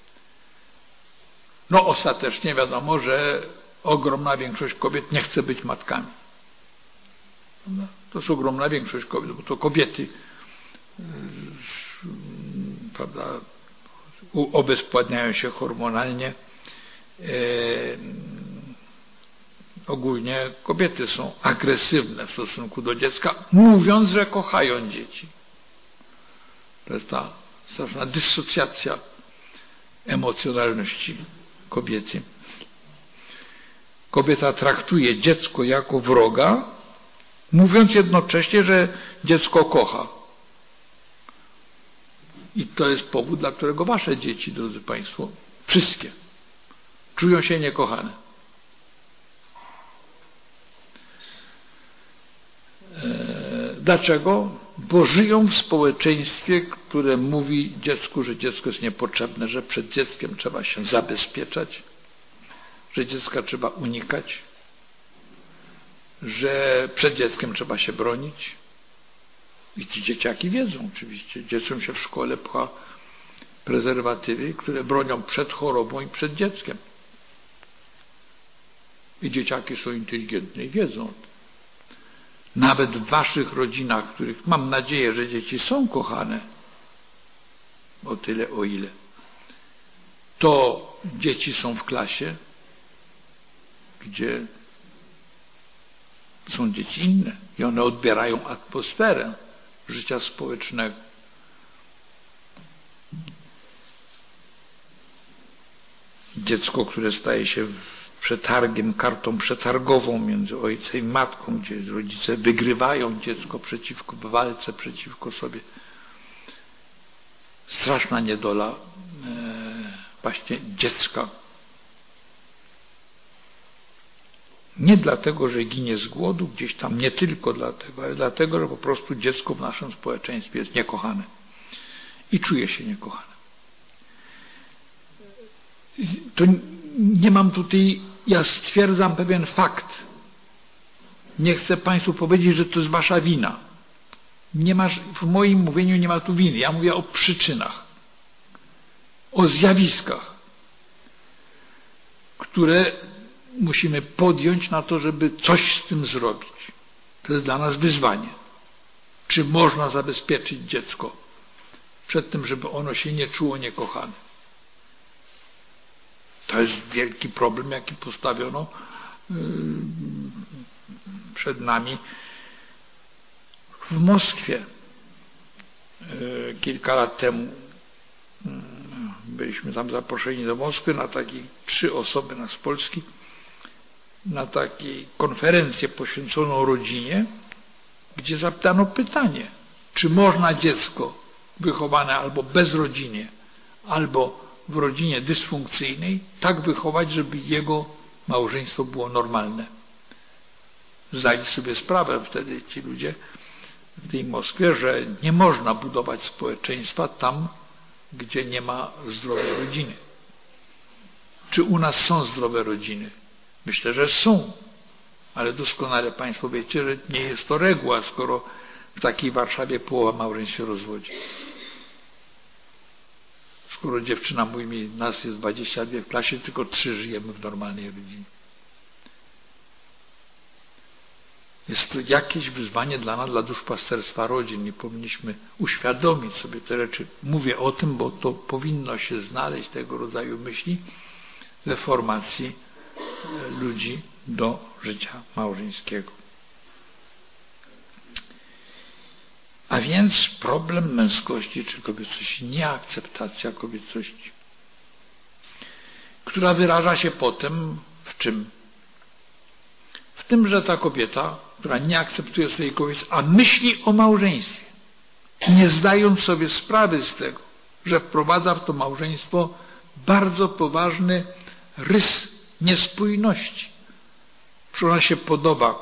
No ostatecznie wiadomo, że ogromna większość kobiet nie chce być matkami. To jest ogromna większość kobiet, bo to kobiety prawda, obezpładniają się hormonalnie. Ogólnie kobiety są agresywne w stosunku do dziecka, mówiąc, że kochają dzieci. To jest ta straszna dysocjacja emocjonalności kobiety. Kobieta traktuje dziecko jako wroga, mówiąc jednocześnie, że dziecko kocha. I to jest powód, dla którego wasze dzieci, drodzy Państwo, wszystkie, czują się niekochane. Dlaczego? Bo żyją w społeczeństwie, które mówi dziecku, że dziecko jest niepotrzebne, że przed dzieckiem trzeba się zabezpieczać, że dziecka trzeba unikać, że przed dzieckiem trzeba się bronić. I ci dzieciaki wiedzą oczywiście. Dzieciom się w szkole pcha prezerwatywy, które bronią przed chorobą i przed dzieckiem. I dzieciaki są inteligentne i wiedzą. Nawet w waszych rodzinach, w których mam nadzieję, że dzieci są kochane, o tyle, o ile, to dzieci są w klasie, gdzie są dzieci inne i one odbierają atmosferę życia społecznego. Dziecko, które staje się przetargiem, kartą przetargową między ojcem i matką, gdzie rodzice wygrywają dziecko w walce przeciwko sobie. Straszna niedola właśnie dziecka. Nie dlatego, że ginie z głodu, gdzieś tam nie tylko dlatego, ale dlatego, że po prostu dziecko w naszym społeczeństwie jest niekochane i czuje się niekochane. To nie mam tutaj, ja stwierdzam pewien fakt. Nie chcę Państwu powiedzieć, że to jest wasza wina. W moim mówieniu nie ma tu winy. Ja mówię o przyczynach, o zjawiskach, które musimy podjąć na to, żeby coś z tym zrobić. To jest dla nas wyzwanie. Czy można zabezpieczyć dziecko przed tym, żeby ono się nie czuło niekochane? To jest wielki problem, jaki postawiono przed nami w Moskwie. Kilka lat temu byliśmy tam zaproszeni do Moskwy na 3 osoby nas z Polski, na taką konferencję poświęconą rodzinie, gdzie zapytano pytanie, czy można dziecko wychowane albo bezrodzinnie, albo w rodzinie dysfunkcyjnej tak wychować, żeby jego małżeństwo było normalne. Zdali sobie sprawę wtedy ci ludzie w tej Moskwie, że nie można budować społeczeństwa tam, gdzie nie ma zdrowej rodziny. Czy u nas są zdrowe rodziny? Myślę, że są. Ale doskonale Państwo wiecie, że nie jest to reguła, skoro w takiej Warszawie połowa małżeństw się rozwodzi. Skoro dziewczyna mówi mi, nas jest 22 w klasie, tylko 3 żyjemy w normalnej rodzinie. Jest to jakieś wyzwanie dla nas, dla duszpasterstwa rodzin. Nie powinniśmy uświadomić sobie te rzeczy. Mówię o tym, bo to powinno się znaleźć, tego rodzaju myśli, we formacji ludzi do życia małżeńskiego. A więc problem męskości czy kobiecości, nieakceptacja kobiecości, która wyraża się potem w czym? W tym, że ta kobieta, która nie akceptuje swojej kobiecości, a myśli o małżeństwie, nie zdając sobie sprawy z tego, że wprowadza w to małżeństwo bardzo poważny rys niespójności. Że ona się podoba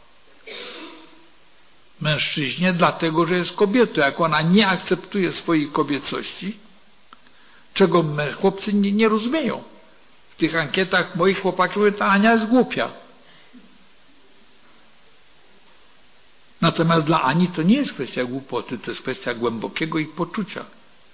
mężczyźnie, dlatego że jest kobietą. Jak ona nie akceptuje swojej kobiecości, czego chłopcy nie rozumieją. W tych ankietach moich chłopaków mówią, ta Ania jest głupia. Natomiast dla Ani to nie jest kwestia głupoty, to jest kwestia głębokiego ich poczucia.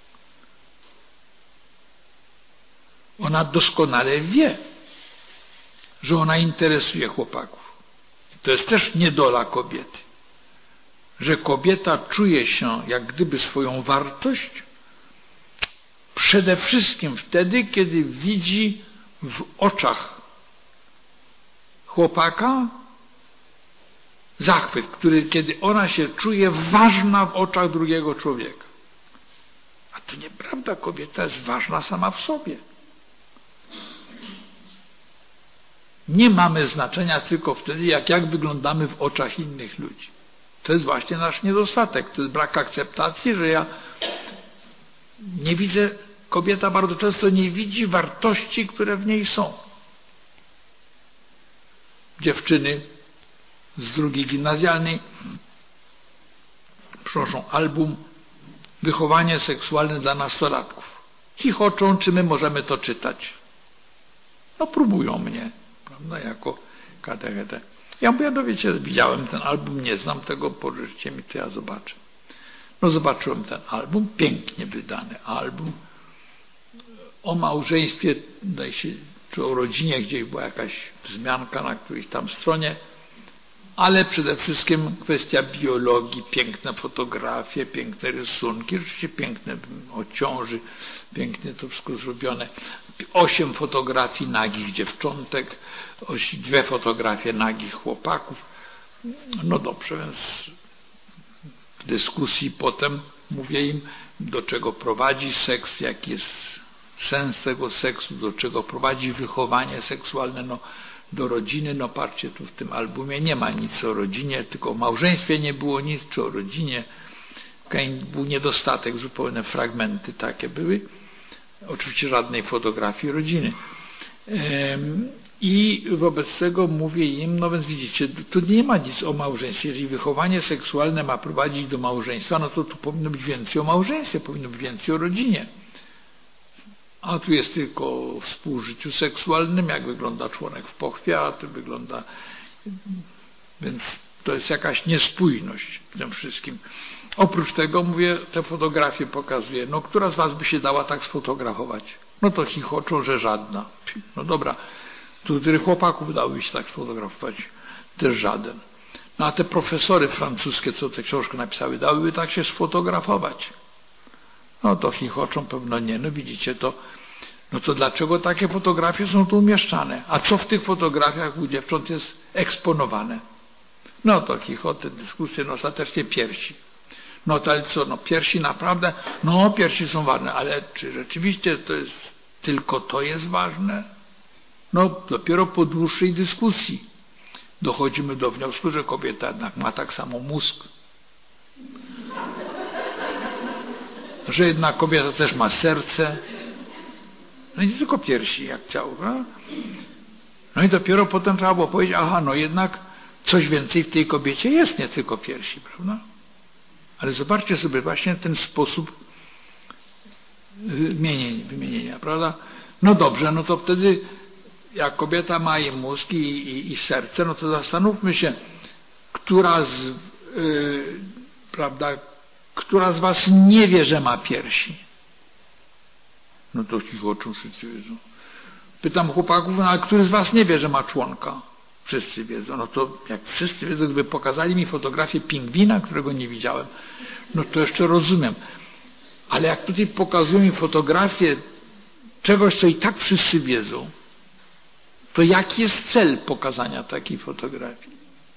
Ona doskonale wie, że ona interesuje chłopaków. To jest też niedola kobiety. Że kobieta czuje się jak gdyby swoją wartość przede wszystkim wtedy, kiedy widzi w oczach chłopaka zachwyt, kiedy ona się czuje ważna w oczach drugiego człowieka. A to nieprawda, kobieta jest ważna sama w sobie. Nie mamy znaczenia tylko wtedy, jak wyglądamy w oczach innych ludzi. To jest właśnie nasz niedostatek. To jest brak akceptacji, że ja nie widzę, kobieta bardzo często nie widzi wartości, które w niej są. Dziewczyny z drugiej gimnazjalnej przynoszą album Wychowanie seksualne dla nastolatków. Chichoczą, czy my możemy to czytać. No próbują mnie, prawda, jako katechetę. Ja mówię, no wiecie, widziałem ten album, nie znam tego, pożyczcie mi, to ja zobaczę. No zobaczyłem ten album, pięknie wydany album o małżeństwie, czy o rodzinie, gdzie była jakaś wzmianka na którejś tam stronie, ale przede wszystkim kwestia biologii, piękne fotografie, piękne rysunki, rzeczywiście piękne o ciąży, pięknie to wszystko zrobione. 8 fotografii nagich dziewczątek, 2 fotografie nagich chłopaków. No dobrze, więc w dyskusji potem mówię im, do czego prowadzi seks, jaki jest sens tego seksu, do czego prowadzi wychowanie seksualne, no do rodziny, no patrzcie, tu w tym albumie nie ma nic o rodzinie, tylko o małżeństwie nie było nic, czy o rodzinie. Był niedostatek, zupełne fragmenty takie były. Oczywiście żadnej fotografii rodziny. I wobec tego mówię im, no więc widzicie, tu nie ma nic o małżeństwie. Jeżeli wychowanie seksualne ma prowadzić do małżeństwa, no to tu powinno być więcej o małżeństwie, powinno być więcej o rodzinie. A tu jest tylko o współżyciu seksualnym, jak wygląda członek w pochwie, a tu wygląda... Więc to jest jakaś niespójność w tym wszystkim. Oprócz tego, mówię, te fotografie pokazuję. No, która z was by się dała tak sfotografować? No to chichoczą, że żadna. No dobra, tu tyle chłopaków dałoby się tak sfotografować? Też żaden. No a te profesory francuskie, co tę książkę napisały, dałyby tak się sfotografować? No to chichoczą, pewno nie. No widzicie to. No to dlaczego takie fotografie są tu umieszczane? A co w tych fotografiach u dziewcząt jest eksponowane? No to chichoty, dyskusje, no ostatecznie piersi. No to ale co, no piersi naprawdę? No piersi są ważne, ale czy rzeczywiście to jest, tylko to jest ważne? No dopiero po dłuższej dyskusji dochodzimy do wniosku, że kobieta jednak ma tak samo mózg. Że jednak kobieta też ma serce. No nie tylko piersi jak ciało, prawda? No i dopiero potem trzeba było powiedzieć, aha, no jednak coś więcej w tej kobiecie jest, nie tylko piersi, prawda? Ale zobaczcie sobie właśnie ten sposób wymienienia, prawda? No dobrze, no to wtedy jak kobieta ma i mózg i serce, no to zastanówmy się, która z was nie wie, że ma piersi. No to cicho, czym wszyscy wiedzą. Pytam chłopaków, no ale który z was nie wie, że ma członka? Wszyscy wiedzą. No to jak wszyscy wiedzą, gdyby pokazali mi fotografię pingwina, którego nie widziałem, no to jeszcze rozumiem. Ale jak tutaj pokazują mi fotografię czegoś, co i tak wszyscy wiedzą, to jaki jest cel pokazania takiej fotografii?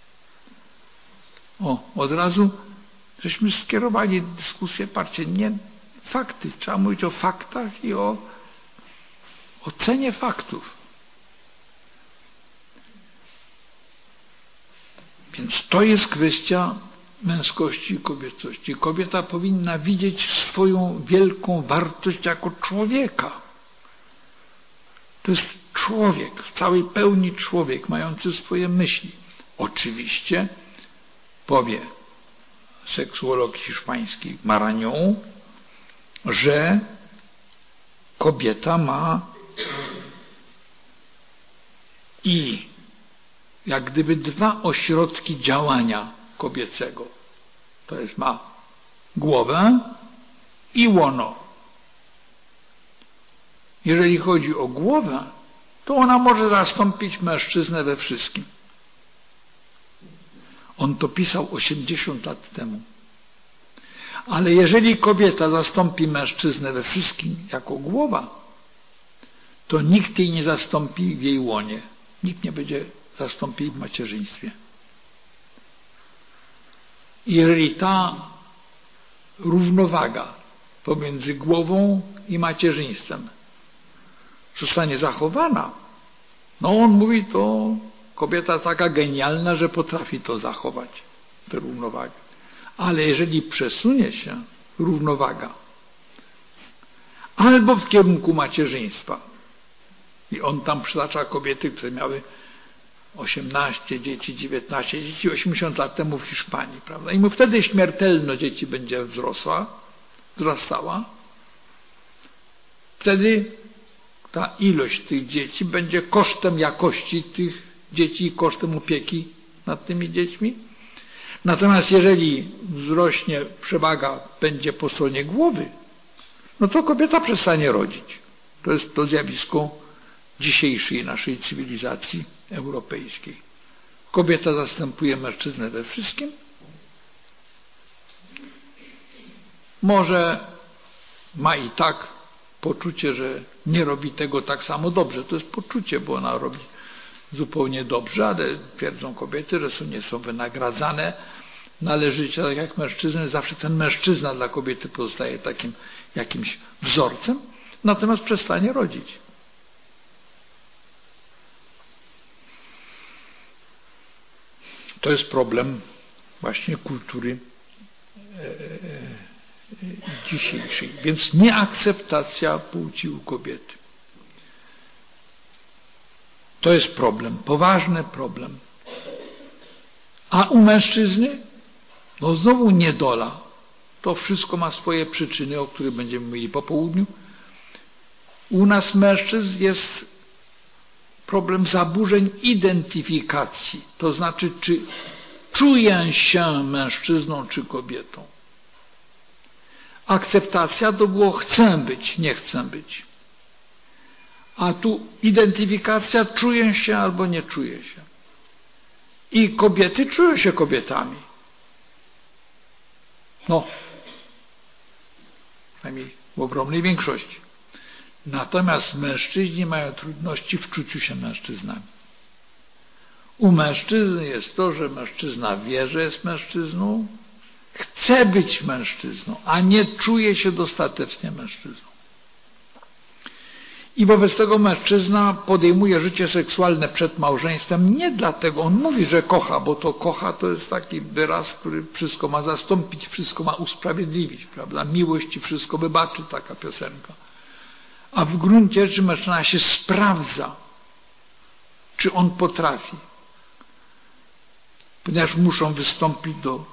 Od razu żeśmy skierowali dyskusję, patrzcie, nie fakty. Trzeba mówić o faktach i o ocenie faktów. Więc to jest kwestia męskości i kobiecości. Kobieta powinna widzieć swoją wielką wartość jako człowieka. To jest człowiek, w całej pełni człowiek, mający swoje myśli. Oczywiście powie seksuolog hiszpański Marañón, że kobieta ma i jak gdyby dwa ośrodki działania kobiecego. To jest ma głowę i łono. Jeżeli chodzi o głowę, to ona może zastąpić mężczyznę we wszystkim. On to pisał 80 lat temu. Ale jeżeli kobieta zastąpi mężczyznę we wszystkim jako głowa, to nikt jej nie zastąpi w jej łonie. Nikt nie będzie zastąpił w macierzyństwie. Jeżeli ta równowaga pomiędzy głową i macierzyństwem zostanie zachowana, no on mówi, to kobieta taka genialna, że potrafi to zachować, tę równowagę. Ale jeżeli przesunie się równowaga albo w kierunku macierzyństwa i on tam przytacza kobiety, które miały 18 dzieci, 19 dzieci, 80 lat temu w Hiszpanii, prawda? I mu wtedy śmiertelność dzieci będzie wzrastała. Wtedy ta ilość tych dzieci będzie kosztem jakości tych dzieci i kosztem opieki nad tymi dziećmi. Natomiast jeżeli wzrośnie przewaga będzie po stronie głowy, no to kobieta przestanie rodzić. To jest to zjawisko dzisiejszej naszej cywilizacji europejskiej. Kobieta zastępuje mężczyznę we wszystkim. Może ma i tak poczucie, że nie robi tego tak samo dobrze. To jest poczucie, bo ona robi zupełnie dobrze, ale twierdzą kobiety, że nie są wynagradzane należycie, tak jak mężczyzny. Zawsze ten mężczyzna dla kobiety pozostaje takim jakimś wzorcem, natomiast przestanie rodzić. To jest problem właśnie kultury dzisiejszej. Więc nieakceptacja płci u kobiety. To jest problem, poważny problem. A u mężczyzny? No znowu niedola. To wszystko ma swoje przyczyny, o których będziemy mówili po południu. U nas mężczyzn jest problem zaburzeń identyfikacji. To znaczy, czy czuję się mężczyzną czy kobietą. Akceptacja to było chcę być, nie chcę być. A tu identyfikacja czuję się albo nie czuję się. I kobiety czują się kobietami. No, przynajmniej w ogromnej większości. Natomiast mężczyźni mają trudności w czuciu się mężczyznami. U mężczyzny jest to, że mężczyzna wie, że jest mężczyzną, chce być mężczyzną, a nie czuje się dostatecznie mężczyzną. I wobec tego mężczyzna podejmuje życie seksualne przed małżeństwem nie dlatego, on mówi, że kocha, bo to kocha to jest taki wyraz, który wszystko ma zastąpić, wszystko ma usprawiedliwić, prawda? Miłość ci wszystko wybaczy, taka piosenka. A w gruncie rzeczy mężczyzna się sprawdza, czy on potrafi. Ponieważ muszą wystąpić do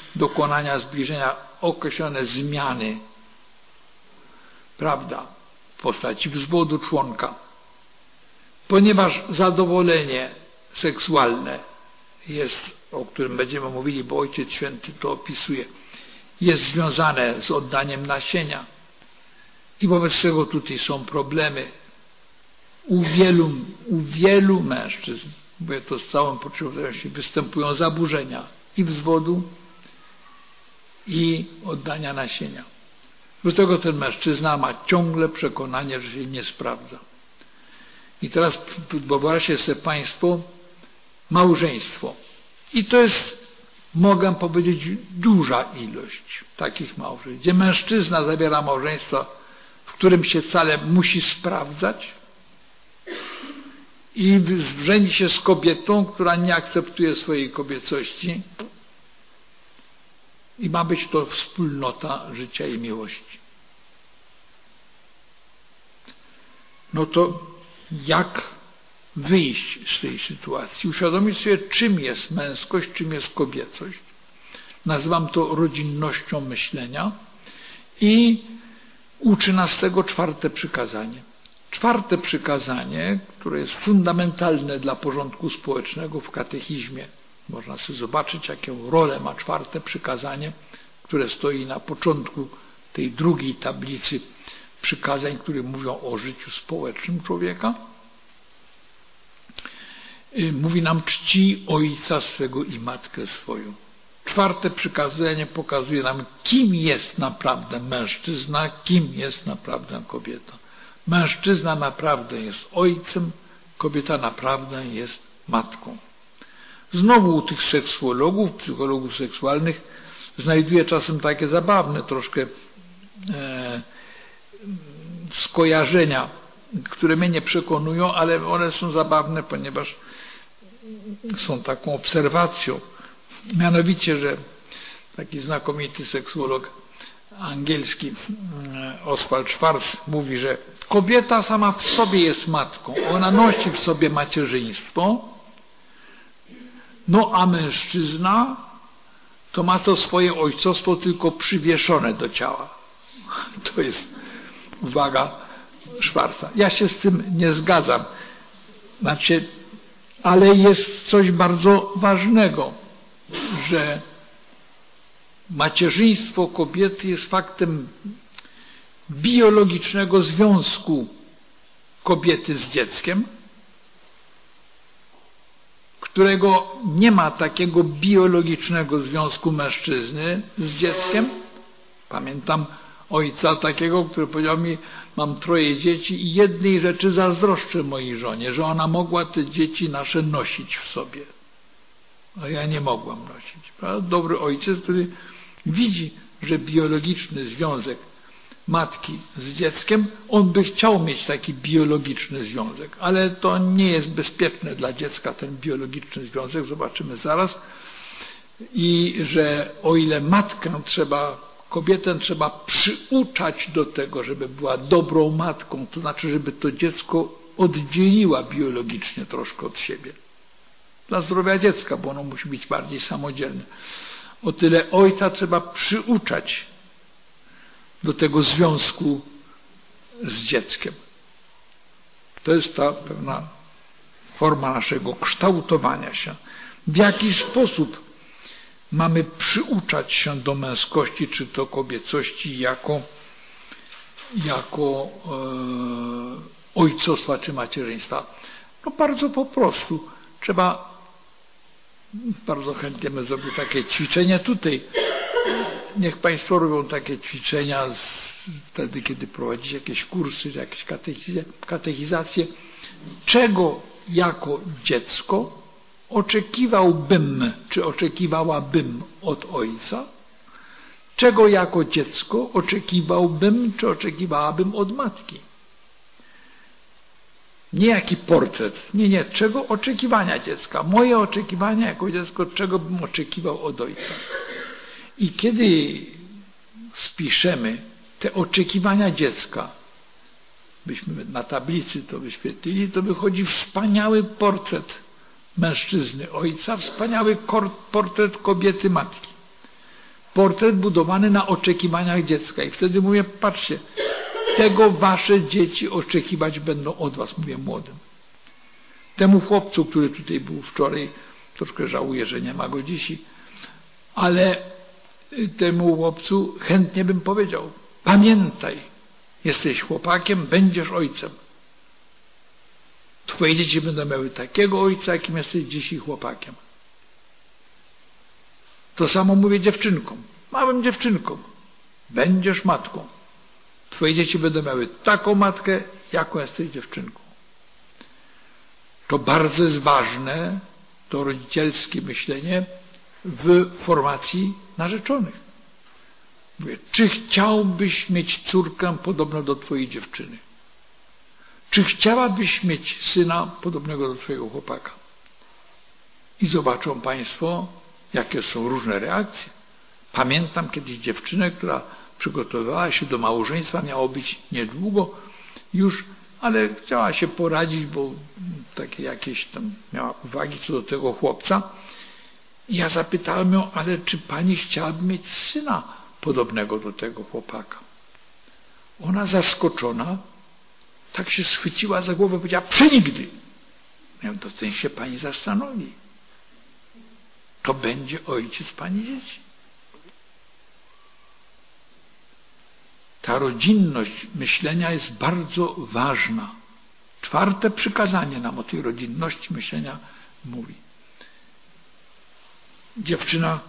dokonania zbliżenia określone zmiany, prawda, w postaci wzwodu członka. Ponieważ zadowolenie seksualne jest, o którym będziemy mówili, bo Ojciec Święty to opisuje, jest związane z oddaniem nasienia. I wobec tego tutaj są problemy u wielu mężczyzn, mówię to z całą poczciwością, występują zaburzenia i wzwodu, i oddania nasienia. Do tego ten mężczyzna ma ciągle przekonanie, że się nie sprawdza. I teraz wyobraźcie sobie Państwo małżeństwo. I to jest, mogę powiedzieć, duża ilość takich małżeństw, gdzie mężczyzna zawiera małżeństwo, w którym się wcale musi sprawdzać i żeni się z kobietą, która nie akceptuje swojej kobiecości i ma być to wspólnota życia i miłości. No to jak wyjść z tej sytuacji? Uświadomić sobie, czym jest męskość, czym jest kobiecość. Nazywam to rodzinnością myślenia i uczy nas tego 4. przykazanie. 4. przykazanie, które jest fundamentalne dla porządku społecznego w katechizmie. Można sobie zobaczyć, jaką rolę ma 4. przykazanie, które stoi na początku tej drugiej tablicy przykazań, które mówią o życiu społecznym człowieka. Mówi nam: czci ojca swego i matkę swoją. 4. przykazanie pokazuje nam, kim jest naprawdę mężczyzna, kim jest naprawdę kobieta. Mężczyzna naprawdę jest ojcem, kobieta naprawdę jest matką. Znowu u tych seksuologów, psychologów seksualnych znajduję czasem takie zabawne troszkę skojarzenia, które mnie nie przekonują, ale one są zabawne, ponieważ są taką obserwacją. Mianowicie, że taki znakomity seksuolog angielski Oswald Schwarz mówi, że kobieta sama w sobie jest matką, ona nosi w sobie macierzyństwo, no a mężczyzna to ma to swoje ojcostwo tylko przywieszone do ciała. To jest uwaga Schwarza. Ja się z tym nie zgadzam. Znaczy, ale jest coś bardzo ważnego, że macierzyństwo kobiety jest faktem biologicznego związku kobiety z dzieckiem, którego nie ma takiego biologicznego związku mężczyzny z dzieckiem. Pamiętam ojca takiego, który powiedział mi: mam 3 dzieci i jednej rzeczy zazdroszczę mojej żonie, że ona mogła te dzieci nasze nosić w sobie. A ja nie mogłam nosić. Prawda? Dobry ojciec, który widzi, że biologiczny związek matki z dzieckiem, on by chciał mieć taki biologiczny związek, ale to nie jest bezpieczne dla dziecka, ten biologiczny związek, zobaczymy zaraz. I że o ile kobietę trzeba przyuczać do tego, żeby była dobrą matką, to znaczy, żeby to dziecko oddzieliła biologicznie troszkę od siebie. Dla zdrowia dziecka, bo ono musi być bardziej samodzielne. O tyle ojca trzeba przyuczać do tego związku z dzieckiem. To jest ta pewna forma naszego kształtowania się. W jaki sposób mamy przyuczać się do męskości, czy to kobiecości jako ojcostwa czy macierzyństwa? No bardzo po prostu. Trzeba, bardzo chętnie bym zrobił takie ćwiczenia tutaj. Niech Państwo robią takie ćwiczenia wtedy, kiedy prowadzicie jakieś kursy, jakieś katechizacje. Czego jako dziecko oczekiwałbym, czy oczekiwałabym od ojca? Czego jako dziecko oczekiwałbym, czy oczekiwałabym od matki? Nie jaki portret, nie, czego oczekiwania dziecka. Moje oczekiwania jako dziecko, czego bym oczekiwał od ojca. I kiedy spiszemy te oczekiwania dziecka, byśmy na tablicy to wyświetlili, to wychodzi wspaniały portret mężczyzny, ojca, wspaniały portret kobiety, matki. Portret budowany na oczekiwaniach dziecka. I wtedy mówię: patrzcie, Tego wasze dzieci oczekiwać będą od was, mówię młodym. Temu chłopcu, który tutaj był wczoraj, troszkę żałuję, że nie ma go dzisiaj, ale temu chłopcu chętnie bym powiedział: pamiętaj, jesteś chłopakiem, będziesz ojcem. Twoje dzieci będą miały takiego ojca, jakim jesteś dzisiaj chłopakiem. To samo mówię dziewczynkom, małym dziewczynkom. Będziesz matką. Twoje dzieci będą miały taką matkę, jaką jesteś dziewczynką. To bardzo jest ważne, to rodzicielskie myślenie w formacji narzeczonych. Mówię, czy chciałbyś mieć córkę podobną do twojej dziewczyny? Czy chciałabyś mieć syna podobnego do twojego chłopaka? I zobaczą państwo, jakie są różne reakcje. Pamiętam kiedyś dziewczynę, która przygotowywała się do małżeństwa, miało być niedługo już, ale chciała się poradzić, bo takie jakieś tam miała uwagi co do tego chłopca. I ja zapytałem ją, ale czy pani chciałaby mieć syna podobnego do tego chłopaka? Ona zaskoczona tak się schwyciła za głowę i powiedziała: przenigdy. Ja mówię, to niech się pani zastanowi. To będzie ojciec pani dzieci. Ta rodzinność myślenia jest bardzo ważna. 4. przykazanie nam o tej rodzinności myślenia mówi. Dziewczyna,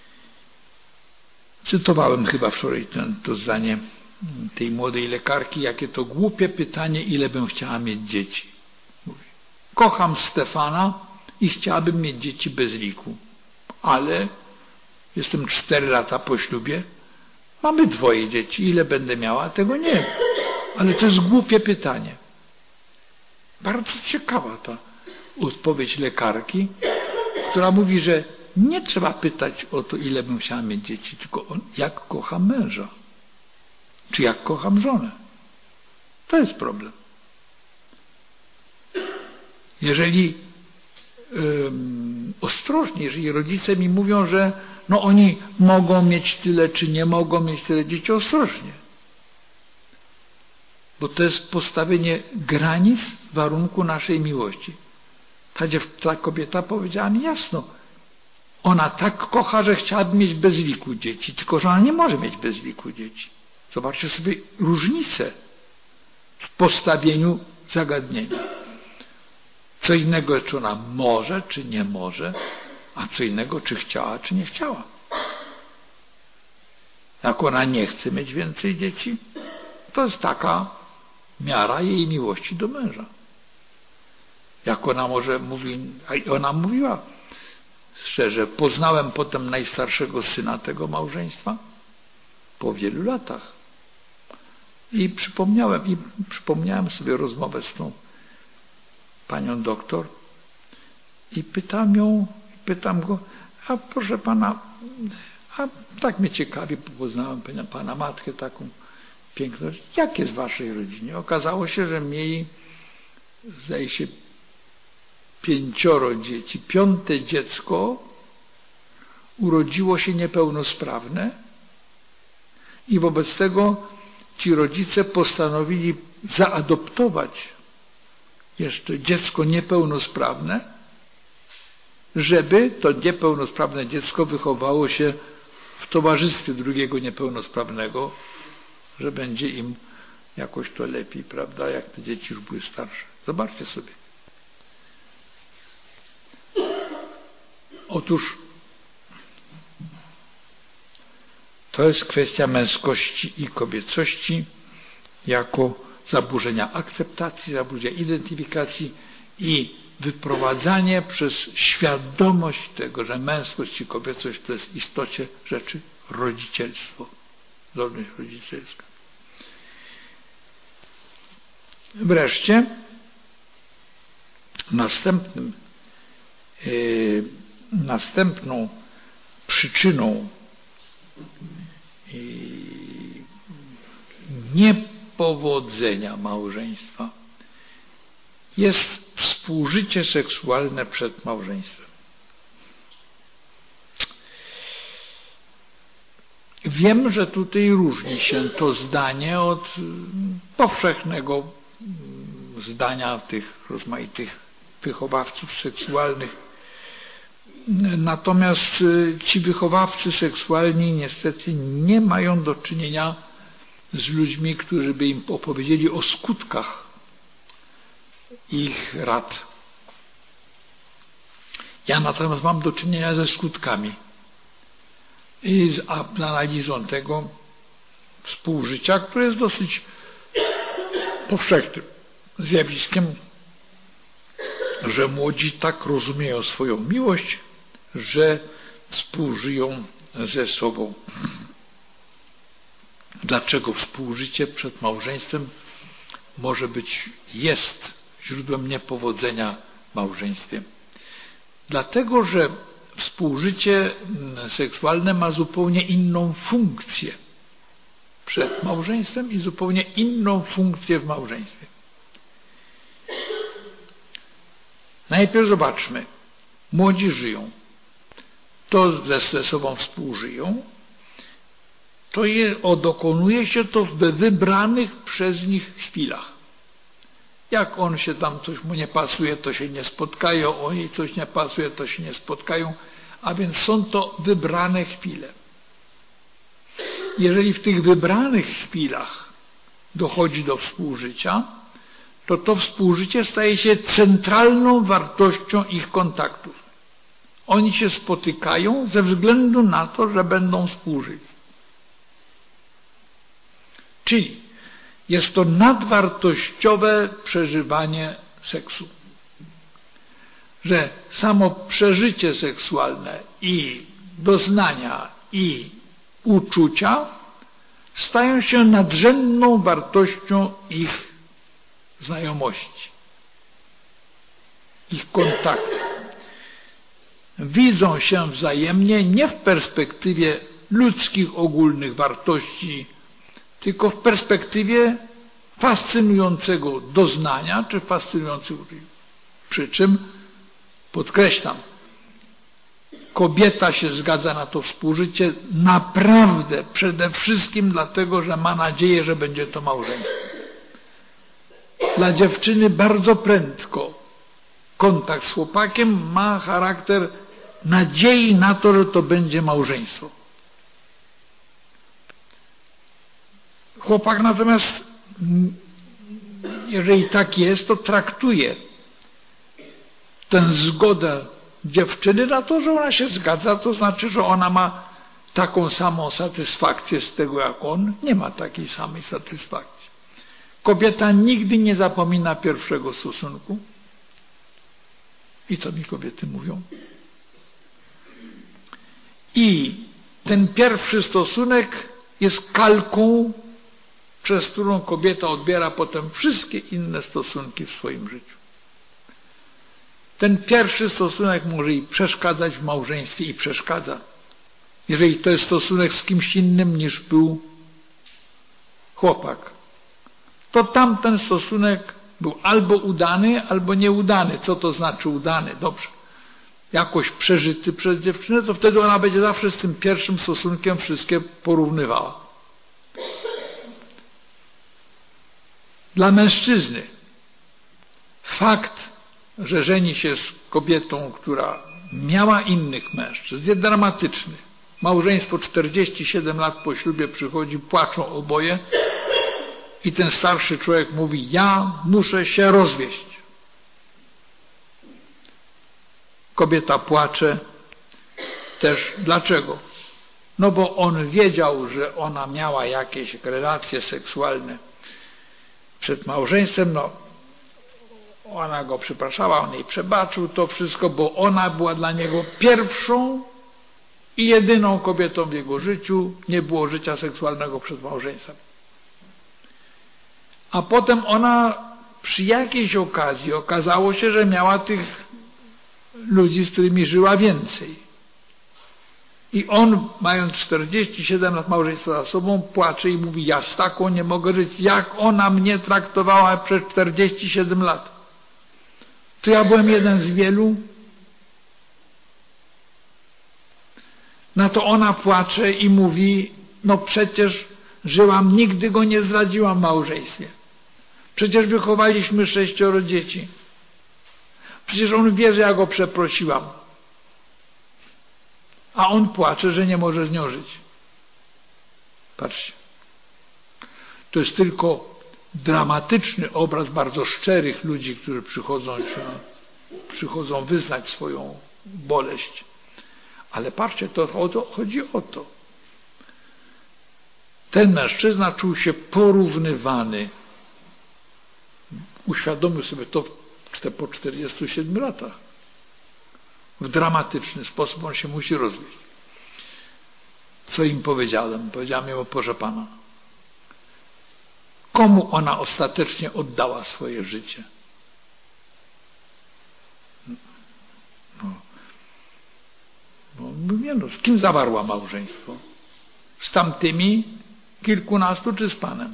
cytowałem chyba wczoraj to zdanie tej młodej lekarki, jakie to głupie pytanie, ile bym chciała mieć dzieci. Mówi, kocham Stefana i chciałabym mieć dzieci bez liku, ale jestem 4 lata po ślubie, mamy 2 dzieci, ile będę miała, tego nie wiem. Ale to jest głupie pytanie. Bardzo ciekawa ta odpowiedź lekarki, która mówi, że nie trzeba pytać o to, ile bym chciała mieć dzieci, tylko jak kocham męża, czy jak kocham żonę. To jest problem. Jeżeli ostrożnie, jeżeli rodzice mi mówią, że no oni mogą mieć tyle, czy nie mogą mieć tyle dzieci, ostrożnie. Bo to jest postawienie granic w warunku naszej miłości. Ta kobieta powiedziała mi jasno, ona tak kocha, że chciałaby mieć bez liku dzieci, tylko że ona nie może mieć bez liku dzieci. Zobaczcie sobie różnicę w postawieniu zagadnienia. Co innego, czy ona może, czy nie może, a co innego, czy chciała, czy nie chciała. Jak ona nie chce mieć więcej dzieci, to jest taka miara jej miłości do męża. Jak ona może mówi, a ona mówiła szczerze, poznałem potem najstarszego syna tego małżeństwa po wielu latach. I przypomniałem sobie rozmowę z tą panią doktor i pytam go, a proszę pana, a tak mnie ciekawi, poznałem pana matkę taką piękną, jak jest w waszej rodzinie? Okazało się, że mieli, zdaje się, 5 dzieci. 5. dziecko urodziło się niepełnosprawne i wobec tego ci rodzice postanowili zaadoptować jeszcze dziecko niepełnosprawne, żeby to niepełnosprawne dziecko wychowało się w towarzystwie drugiego niepełnosprawnego, że będzie im jakoś to lepiej, prawda, jak te dzieci już były starsze. Zobaczcie sobie. Otóż to jest kwestia męskości i kobiecości jako zaburzenia akceptacji, zaburzenia identyfikacji i wyprowadzanie przez świadomość tego, że męskość i kobiecość to jest w istocie rzeczy rodzicielstwo, zdolność rodzicielska. Wreszcie następną przyczyną niepowodzenia małżeństwa jest współżycie seksualne przed małżeństwem. W Wiem, że tutaj różni się to zdanie od powszechnego zdania tych rozmaitych wychowawców seksualnych. Natomiast ci wychowawcy seksualni niestety nie mają do czynienia z ludźmi, którzy by im opowiedzieli o skutkach ich rad. Ja natomiast mam do czynienia ze skutkami i z analizą tego współżycia, które jest dosyć powszechnym zjawiskiem, że młodzi tak rozumieją swoją miłość, że współżyją ze sobą. Dlaczego współżycie przed małżeństwem jest źródłem niepowodzenia w małżeństwie? Dlatego, że współżycie seksualne ma zupełnie inną funkcję przed małżeństwem i zupełnie inną funkcję w małżeństwie. Najpierw zobaczmy. Młodzi żyją. To ze sobą współżyją. Dokonuje się to we wybranych przez nich chwilach. Jak on się tam coś mu nie pasuje, to się nie spotkają, o niej coś nie pasuje, to się nie spotkają, a więc są to wybrane chwile. Jeżeli w tych wybranych chwilach dochodzi do współżycia, to współżycie staje się centralną wartością ich kontaktów. Oni się spotykają ze względu na to, że będą współżyć. Czyli jest to nadwartościowe przeżywanie seksu. Że samo przeżycie seksualne i doznania i uczucia stają się nadrzędną wartością ich znajomości, ich kontaktu. Widzą się wzajemnie nie w perspektywie ludzkich ogólnych wartości, tylko w perspektywie fascynującego doznania czy fascynującego uczucia. Przy czym, podkreślam, kobieta się zgadza na to współżycie naprawdę przede wszystkim dlatego, że ma nadzieję, że będzie to małżeństwo. Dla dziewczyny bardzo prędko kontakt z chłopakiem ma charakter nadziei na to, że to będzie małżeństwo. Chłopak natomiast, jeżeli tak jest, to traktuje tę zgodę dziewczyny na to, że ona się zgadza, to znaczy, że ona ma taką samą satysfakcję z tego jak on, nie ma takiej samej satysfakcji. Kobieta nigdy nie zapomina pierwszego stosunku. I co mi kobiety mówią? I ten pierwszy stosunek jest kalką, przez którą kobieta odbiera potem wszystkie inne stosunki w swoim życiu. Ten pierwszy stosunek może jej przeszkadzać w małżeństwie i przeszkadza. Jeżeli to jest stosunek z kimś innym niż był chłopak, to tamten stosunek był albo udany, albo nieudany. Co to znaczy udany? Dobrze. Jakoś przeżyty przez dziewczynę, to wtedy ona będzie zawsze z tym pierwszym stosunkiem wszystkie porównywała. Dla mężczyzny fakt, że żeni się z kobietą, która miała innych mężczyzn, jest dramatyczny. Małżeństwo 47 lat po ślubie przychodzi, płaczą oboje i ten starszy człowiek mówi: ja muszę się rozwieść. Kobieta płacze też. Dlaczego? No bo on wiedział, że ona miała jakieś relacje seksualne przed małżeństwem, no ona go przepraszała, on jej przebaczył to wszystko, bo ona była dla niego pierwszą i jedyną kobietą w jego życiu, nie było życia seksualnego przed małżeństwem. A potem ona przy jakiejś okazji okazało się, że miała tych ludzi, z którymi żyła więcej. I on, mając 47 lat małżeństwa za sobą, płacze i mówi: ja z taką nie mogę żyć, jak ona mnie traktowała przez 47 lat. To ja byłem jeden z wielu. Na to ona płacze i mówi: No przecież żyłam, nigdy go nie zdradziłam w małżeństwie. Przecież wychowaliśmy 6 dzieci. Przecież on wie, że ja go przeprosiłam. A on płacze, że nie może z nią żyć. Patrzcie. To jest tylko dramatyczny obraz bardzo szczerych ludzi, którzy przychodzą wyznać swoją boleść. Ale patrzcie, chodzi o to. Ten mężczyzna czuł się porównywany. Uświadomił sobie to po 47 latach. W dramatyczny sposób on się musi rozwieść. Co im powiedziałem? Powiedziałem im: proszę pana, komu ona ostatecznie oddała swoje życie? Z kim zawarła małżeństwo? Z tamtymi kilkunastu czy z panem?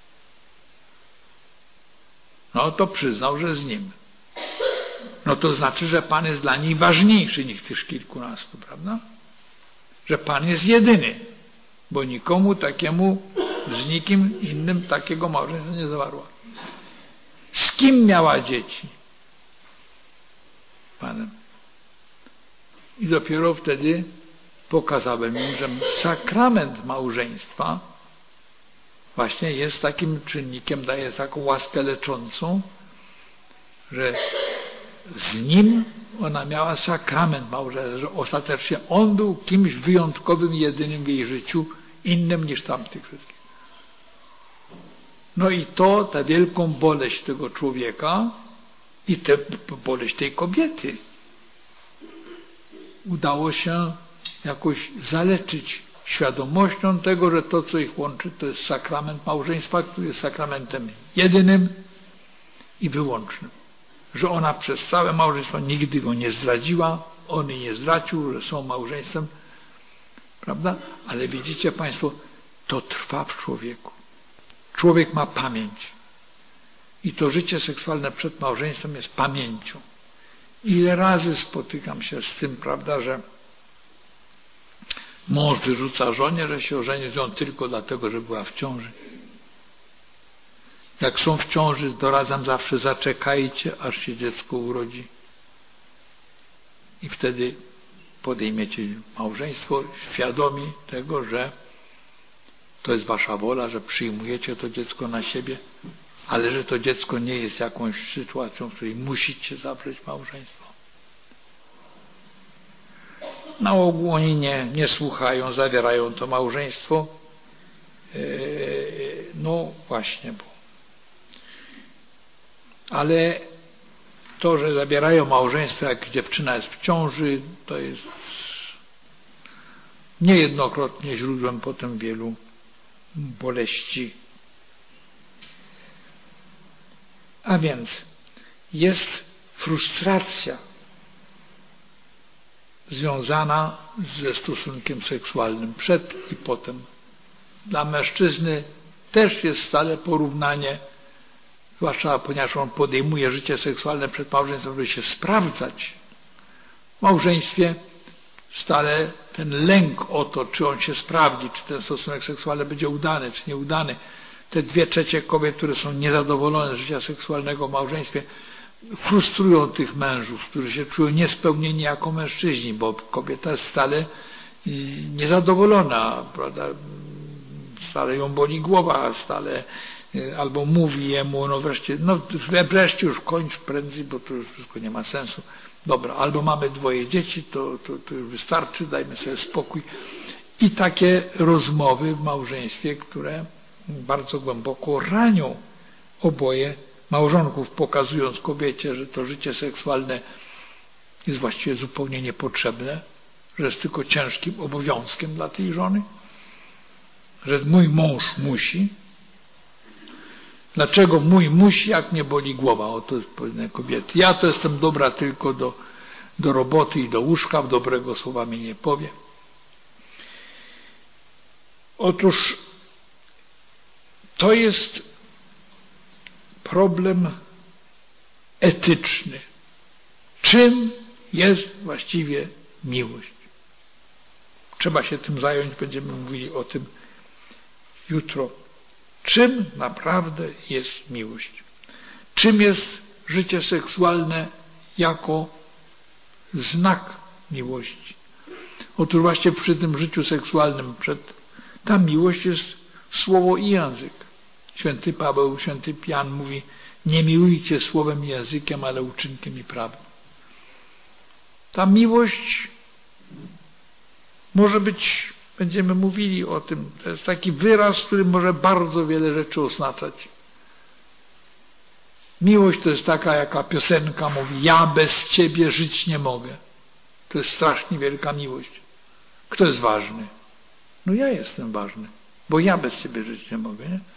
No to przyznał, że z nim. No to znaczy, że pan jest dla niej ważniejszy niż tych kilkunastu, prawda? Że pan jest jedyny, bo nikomu takiemu, z nikim innym takiego małżeństwa nie zawarła. Z kim miała dzieci? Panem. I dopiero wtedy pokazałem im, że sakrament małżeństwa właśnie jest takim czynnikiem, daje taką łaskę leczącą, że z nim ona miała sakrament małżeństwa, że ostatecznie on był kimś wyjątkowym, jedynym w jej życiu, innym niż tamtych wszystkich. No i tę wielką boleść tego człowieka i tę boleść tej kobiety udało się jakoś zaleczyć świadomością tego, że to, co ich łączy, to jest sakrament małżeństwa, który jest sakramentem jedynym i wyłącznym. Że ona przez całe małżeństwo nigdy go nie zdradziła, on jej nie zdradził, że są małżeństwem, prawda? Ale widzicie państwo, to trwa w człowieku. Człowiek ma pamięć. I to życie seksualne przed małżeństwem jest pamięcią. Ile razy spotykam się z tym, prawda, że mąż wyrzuca żonie, że się ożeni z nią tylko dlatego, że była w ciąży. Jak są w ciąży, doradzam zawsze: zaczekajcie, aż się dziecko urodzi. I wtedy podejmiecie małżeństwo, świadomi tego, że to jest wasza wola, że przyjmujecie to dziecko na siebie, ale że to dziecko nie jest jakąś sytuacją, w której musicie zawrzeć małżeństwo. Na ogół oni nie słuchają, zawierają to małżeństwo. No właśnie, ale to, że zabierają małżeństwo, jak dziewczyna jest w ciąży, to jest niejednokrotnie źródłem potem wielu boleści. A więc jest frustracja związana ze stosunkiem seksualnym przed i potem. Dla mężczyzny też jest stale porównanie, zwłaszcza ponieważ on podejmuje życie seksualne przed małżeństwem, żeby się sprawdzać. W małżeństwie stale ten lęk o to, czy on się sprawdzi, czy ten stosunek seksualny będzie udany, czy nieudany. Te 2/3 kobiet, które są niezadowolone z życia seksualnego w małżeństwie, frustrują tych mężów, którzy się czują niespełnieni jako mężczyźni, bo kobieta jest stale niezadowolona, prawda? Stale ją boli głowa, stale albo mówi jemu: no wreszcie już kończ prędzej, bo to już wszystko nie ma sensu. Dobra, albo mamy 2 dzieci, to już wystarczy, dajmy sobie spokój. I takie rozmowy w małżeństwie, które bardzo głęboko ranią oboje małżonków, pokazując kobiecie, że to życie seksualne jest właściwie zupełnie niepotrzebne, że jest tylko ciężkim obowiązkiem dla tej żony, że mój mąż musi. Dlaczego mój musi, jak mnie boli głowa? Oto jest powiedzenie kobiety. Ja to jestem dobra tylko do roboty i do łóżka, dobrego słowa mi nie powie. Otóż to jest problem etyczny. Czym jest właściwie miłość? Trzeba się tym zająć, będziemy mówili o tym jutro. Czym naprawdę jest miłość? Czym jest życie seksualne jako znak miłości? Otóż właśnie przy tym życiu seksualnym ta miłość jest słowo i język. Święty Paweł, święty Jan mówi: nie miłujcie słowem i językiem, ale uczynkiem i prawdą. Ta miłość może być, będziemy mówili o tym, to jest taki wyraz, który może bardzo wiele rzeczy oznaczać. Miłość to jest taka, jaka piosenka mówi: ja bez Ciebie żyć nie mogę. To jest strasznie wielka miłość. Kto jest ważny? No ja jestem ważny, bo ja bez Ciebie żyć nie mogę, nie?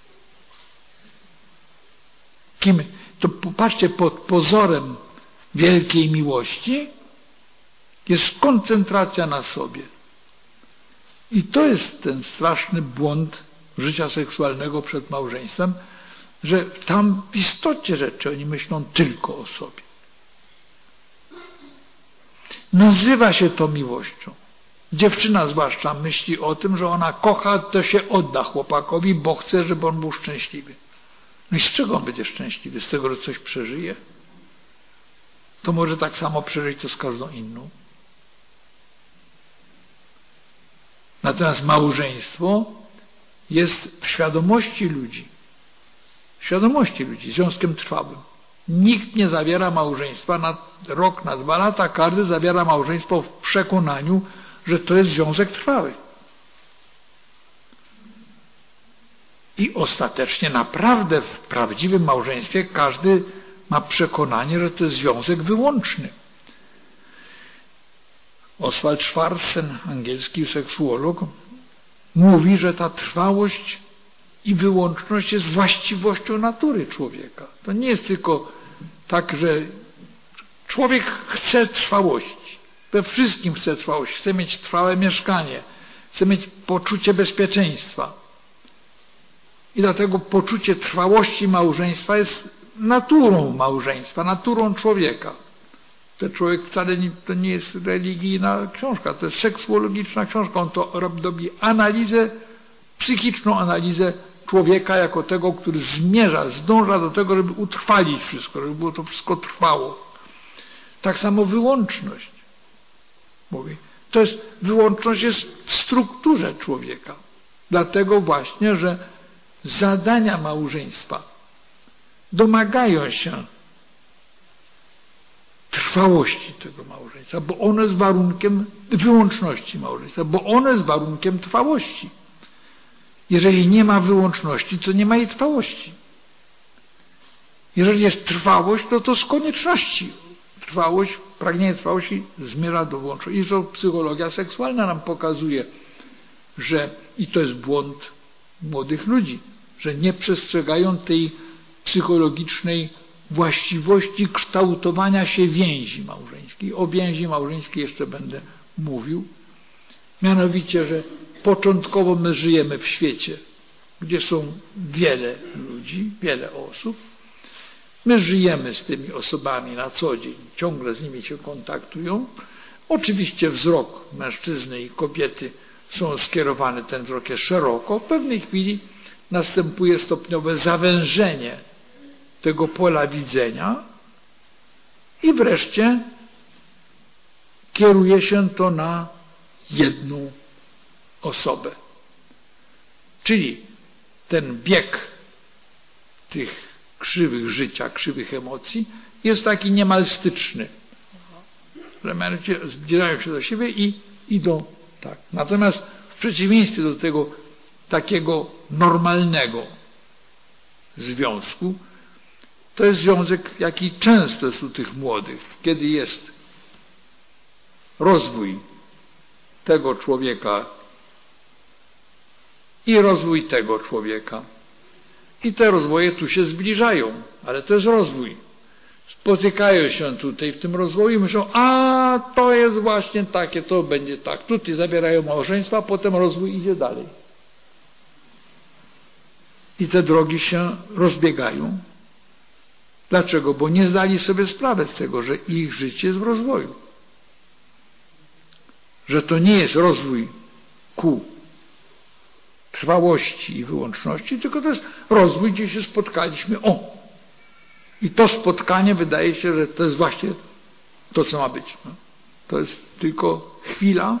Kim? To popatrzcie, pod pozorem wielkiej miłości jest koncentracja na sobie. I to jest ten straszny błąd życia seksualnego przed małżeństwem, że tam w istocie rzeczy oni myślą tylko o sobie. Nazywa się to miłością. Dziewczyna zwłaszcza myśli o tym, że ona kocha, to się odda chłopakowi, bo chce, żeby on był szczęśliwy. No i z czego on będzie szczęśliwy? Z tego, że coś przeżyje? To może tak samo przeżyć to z każdą inną. Natomiast małżeństwo jest w świadomości ludzi, związkiem trwałym. Nikt nie zawiera małżeństwa na rok, na 2 lata, każdy zawiera małżeństwo w przekonaniu, że to jest związek trwały. I ostatecznie naprawdę w prawdziwym małżeństwie każdy ma przekonanie, że to jest związek wyłączny. Oswald Schwarzen, angielski seksuolog, mówi, że ta trwałość i wyłączność jest właściwością natury człowieka. To nie jest tylko tak, że człowiek chce trwałości. We wszystkim chce trwałości. Chce mieć trwałe mieszkanie. Chce mieć poczucie bezpieczeństwa. I dlatego poczucie trwałości małżeństwa jest naturą małżeństwa, naturą człowieka. Ten człowiek wcale to nie jest religijna książka, to jest seksuologiczna książka. On to robi analizę, psychiczną analizę człowieka jako tego, który zdąża do tego, żeby utrwalić wszystko, żeby było to wszystko trwało. Tak samo wyłączność. Mówi. Wyłączność jest w strukturze człowieka. Dlatego właśnie, że zadania małżeństwa domagają się trwałości tego małżeństwa, bo ono jest warunkiem wyłączności małżeństwa, bo ono jest warunkiem trwałości. Jeżeli nie ma wyłączności, to nie ma jej trwałości. Jeżeli jest trwałość, to z konieczności. Pragnienie trwałości zmierza do wyłączności. I to psychologia seksualna nam pokazuje, że i to jest błąd młodych ludzi, że nie przestrzegają tej psychologicznej właściwości kształtowania się więzi małżeńskiej. O więzi małżeńskiej jeszcze będę mówił. Mianowicie, że początkowo my żyjemy w świecie, gdzie są wiele ludzi, wiele osób. My żyjemy z tymi osobami na co dzień, ciągle z nimi się kontaktują. Oczywiście wzrok mężczyzny i kobiety są skierowane, ten wzrok jest szeroko. W pewnej chwili następuje stopniowe zawężenie tego pola widzenia i wreszcie kieruje się to na jedną osobę. Czyli ten bieg tych krzywych życia, krzywych emocji jest taki niemal styczny. Że mianowicie zbliżają się do siebie i idą tak. Natomiast w przeciwieństwie do tego takiego normalnego związku, to jest związek, jaki często jest u tych młodych, kiedy jest rozwój tego człowieka i rozwój tego człowieka. I te rozwoje tu się zbliżają, ale to jest rozwój. Spotykają się tutaj w tym rozwoju i myślą, a to jest właśnie takie, to będzie tak. Tutaj zabierają małżeństwa, a potem rozwój idzie dalej. I te drogi się rozbiegają. Dlaczego? Bo nie zdali sobie sprawy z tego, że ich życie jest w rozwoju. Że to nie jest rozwój ku trwałości i wyłączności, tylko to jest rozwój, gdzie się spotkaliśmy. I to spotkanie wydaje się, że to jest właśnie to, co ma być. No. To jest tylko chwila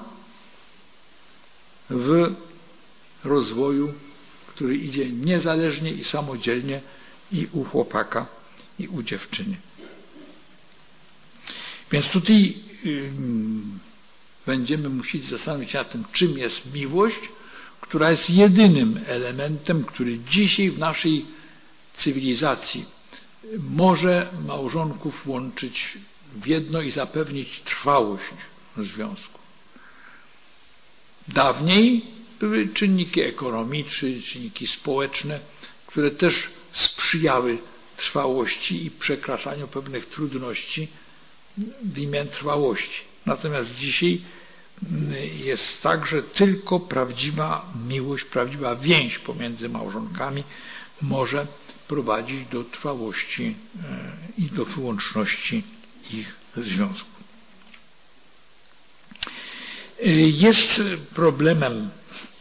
w rozwoju, który idzie niezależnie i samodzielnie i u chłopaka, i u dziewczyny. Więc tutaj będziemy musieli zastanowić się nad tym, czym jest miłość, która jest jedynym elementem, który dzisiaj w naszej cywilizacji może małżonków łączyć w jedno i zapewnić trwałość związku. Dawniej były czynniki ekonomiczne, czynniki społeczne, które też sprzyjały trwałości i przekraczaniu pewnych trudności w imię trwałości. Natomiast dzisiaj jest tak, że tylko prawdziwa miłość, prawdziwa więź pomiędzy małżonkami może prowadzić do trwałości i do wyłączności ich związku. Jest problemem,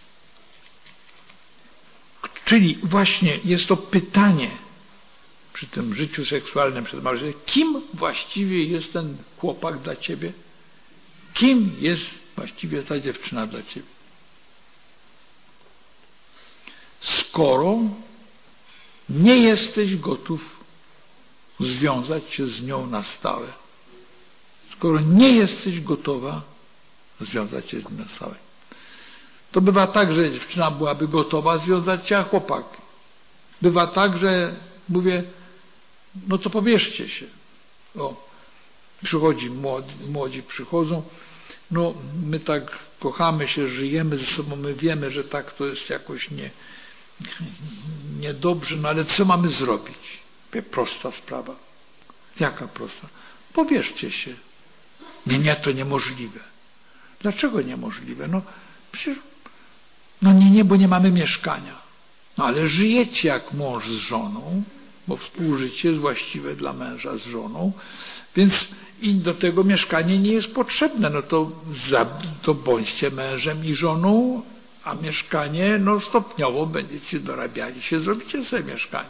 czyli właśnie jest to pytanie przy tym życiu seksualnym przed małżeństwem, kim właściwie jest ten chłopak dla ciebie? Kim jest właściwie ta dziewczyna dla ciebie? Skoro nie jesteś gotów związać się z nią na stałe, skoro nie jesteś gotowa związać się z nią na stałe. To bywa tak, że dziewczyna byłaby gotowa związać się, a chłopak. Bywa tak, że mówię, no to pobierzcie się. Przychodzi młodzi przychodzą, no my tak kochamy się, żyjemy ze sobą, my wiemy, że tak to jest jakoś niedobrze, no ale co mamy zrobić? Prosta sprawa. Jaka prosta? Pobierzcie się. Nie, to niemożliwe. Dlaczego niemożliwe? No przecież, nie, bo nie mamy mieszkania. No ale żyjecie jak mąż z żoną, bo współżycie jest właściwe dla męża z żoną, więc i do tego mieszkanie nie jest potrzebne. No to bądźcie mężem i żoną, a mieszkanie, stopniowo będziecie dorabiali się, zrobicie sobie mieszkanie.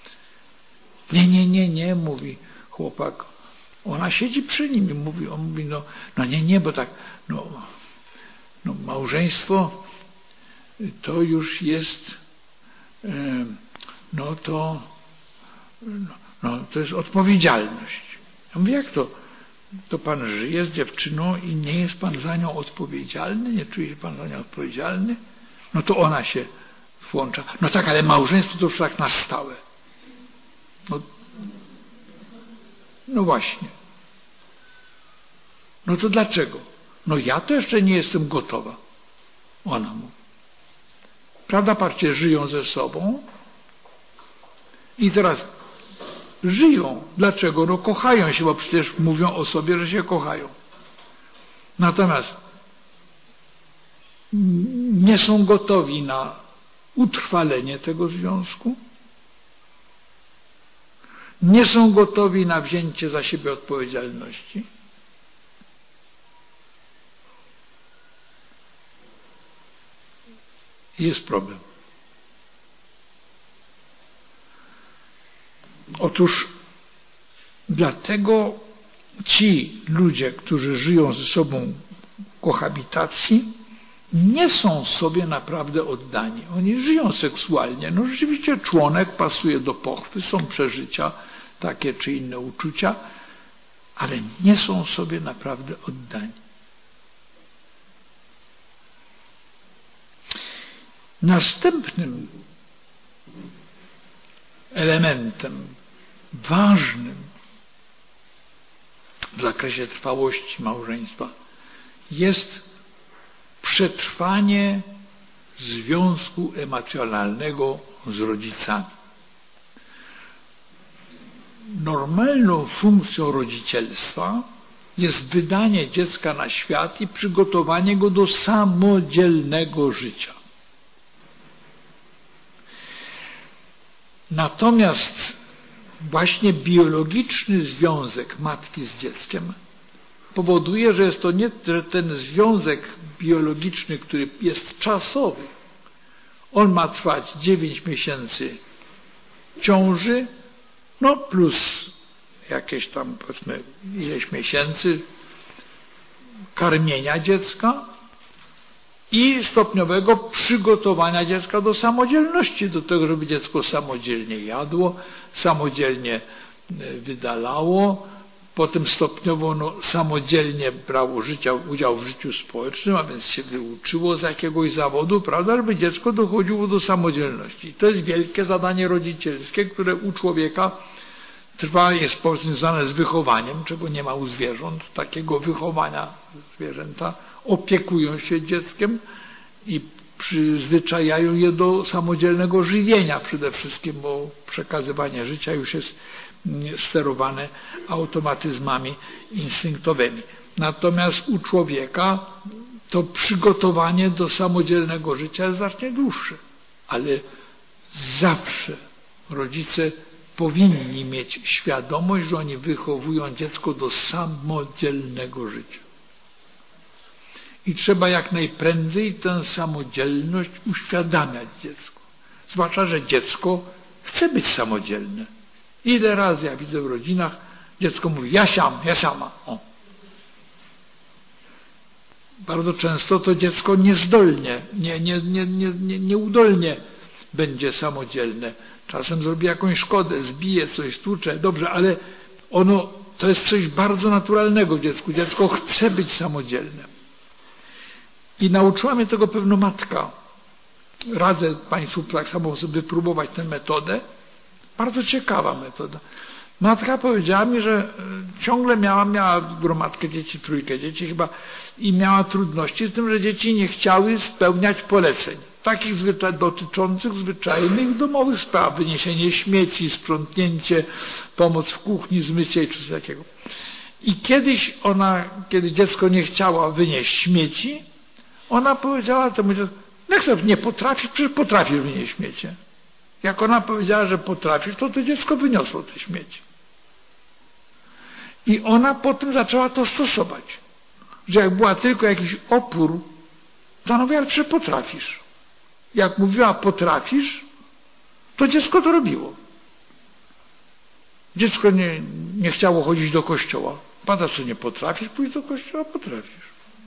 Nie, mówi chłopak. Ona siedzi przy nim i mówi, on mówi, nie, bo tak, małżeństwo to już jest, to jest odpowiedzialność. Ja mówię, jak to? To pan żyje z dziewczyną i nie jest pan za nią odpowiedzialny? Nie czuje się pan za nią odpowiedzialny? No to ona się włącza. No tak, ale małżeństwo to już tak na stałe. No właśnie. No to dlaczego? No ja to jeszcze nie jestem gotowa. Ona mówi. Prawda, patrzcie, żyją ze sobą i teraz żyją. Dlaczego? No kochają się, bo przecież mówią o sobie, że się kochają. Natomiast nie są gotowi na utrwalenie tego związku. Nie są gotowi na wzięcie za siebie odpowiedzialności. Jest problem. Otóż dlatego ci ludzie, którzy żyją ze sobą w kohabitacji, nie są sobie naprawdę oddani. Oni żyją seksualnie. Rzeczywiście członek pasuje do pochwy, są przeżycia, takie czy inne uczucia, ale nie są sobie naprawdę oddani. Następnym elementem ważnym w zakresie trwałości małżeństwa jest przetrwanie związku emocjonalnego z rodzicami. Normalną funkcją rodzicielstwa jest wydanie dziecka na świat i przygotowanie go do samodzielnego życia. Natomiast właśnie biologiczny związek matki z dzieckiem powoduje, że jest to nie że ten związek biologiczny, który jest czasowy, On ma trwać 9 miesięcy ciąży, no plus jakieś tam, powiedzmy, ileś miesięcy karmienia dziecka i stopniowego przygotowania dziecka do samodzielności, do tego, żeby dziecko samodzielnie jadło, samodzielnie wydalało, potem stopniowo samodzielnie brało udział w życiu społecznym, a więc się wyuczyło z jakiegoś zawodu, prawda, żeby dziecko dochodziło do samodzielności. I to jest wielkie zadanie rodzicielskie, które u człowieka trwa, jest związane z wychowaniem, czego nie ma u zwierząt, takiego wychowania. Zwierzęta opiekują się dzieckiem i przyzwyczajają je do samodzielnego żywienia przede wszystkim, bo przekazywanie życia już jest sterowane automatyzmami instynktowymi. Natomiast u człowieka to przygotowanie do samodzielnego życia jest znacznie dłuższe. Ale zawsze rodzice powinni mieć świadomość, że oni wychowują dziecko do samodzielnego życia. I trzeba jak najprędzej tę samodzielność uświadamiać dziecku. Zwłaszcza, że dziecko chce być samodzielne. Ile razy ja widzę w rodzinach, dziecko mówi, ja sama. O. Bardzo często to dziecko niezdolnie, nieudolnie będzie samodzielne. Czasem zrobi jakąś szkodę, zbije coś, stłucze, dobrze, ale to jest coś bardzo naturalnego w dziecku. Dziecko chce być samodzielne. I nauczyła mnie tego pewno matka. Radzę Państwu tak samo sobie wypróbować tę metodę. Bardzo ciekawa metoda. Matka powiedziała mi, że ciągle miała gromadkę dzieci, 3 dzieci chyba, i miała trudności z tym, że dzieci nie chciały spełniać poleceń. Takich dotyczących zwyczajnych domowych spraw, wyniesienie śmieci, sprzątnięcie, pomoc w kuchni, zmycie czy coś takiego. I kiedyś kiedy dziecko nie chciała wynieść śmieci, ona powiedziała temu dziecku, nie potrafisz, przecież potrafisz wynieść śmiecie. Jak ona powiedziała, że potrafisz, to dziecko wyniosło te śmieci. I ona potem zaczęła to stosować. Że jak była tylko jakiś opór, to ona mówiła, że potrafisz. Jak mówiła potrafisz, to dziecko to robiło. Dziecko nie chciało chodzić do kościoła. Pada, co nie potrafisz pójść do kościoła? Potrafisz.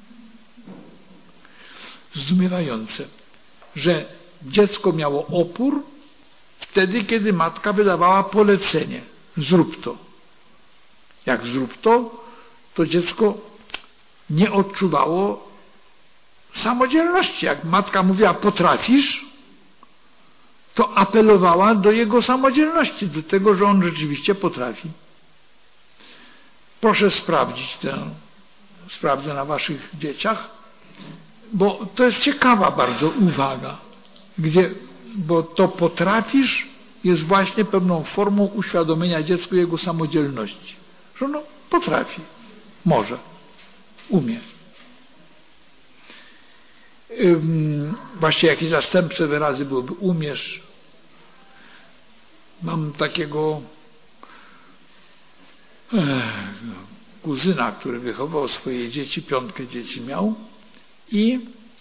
Zdumiewające, że dziecko miało opór wtedy, kiedy matka wydawała polecenie. Zrób to. Jak zrób to, to dziecko nie odczuwało samodzielności. Jak matka mówiła potrafisz, to apelowała do jego samodzielności, do tego, że on rzeczywiście potrafi. Proszę sprawdzić sprawdzę na waszych dzieciach, bo to jest ciekawa bardzo uwaga, bo to potrafisz jest właśnie pewną formą uświadomienia dziecku jego samodzielności. Że ono potrafi, może, umie. Właściwie jakieś zastępcze wyrazy byłyby umiesz. Mam takiego kuzyna, który wychował swoje dzieci, 5 dzieci miał i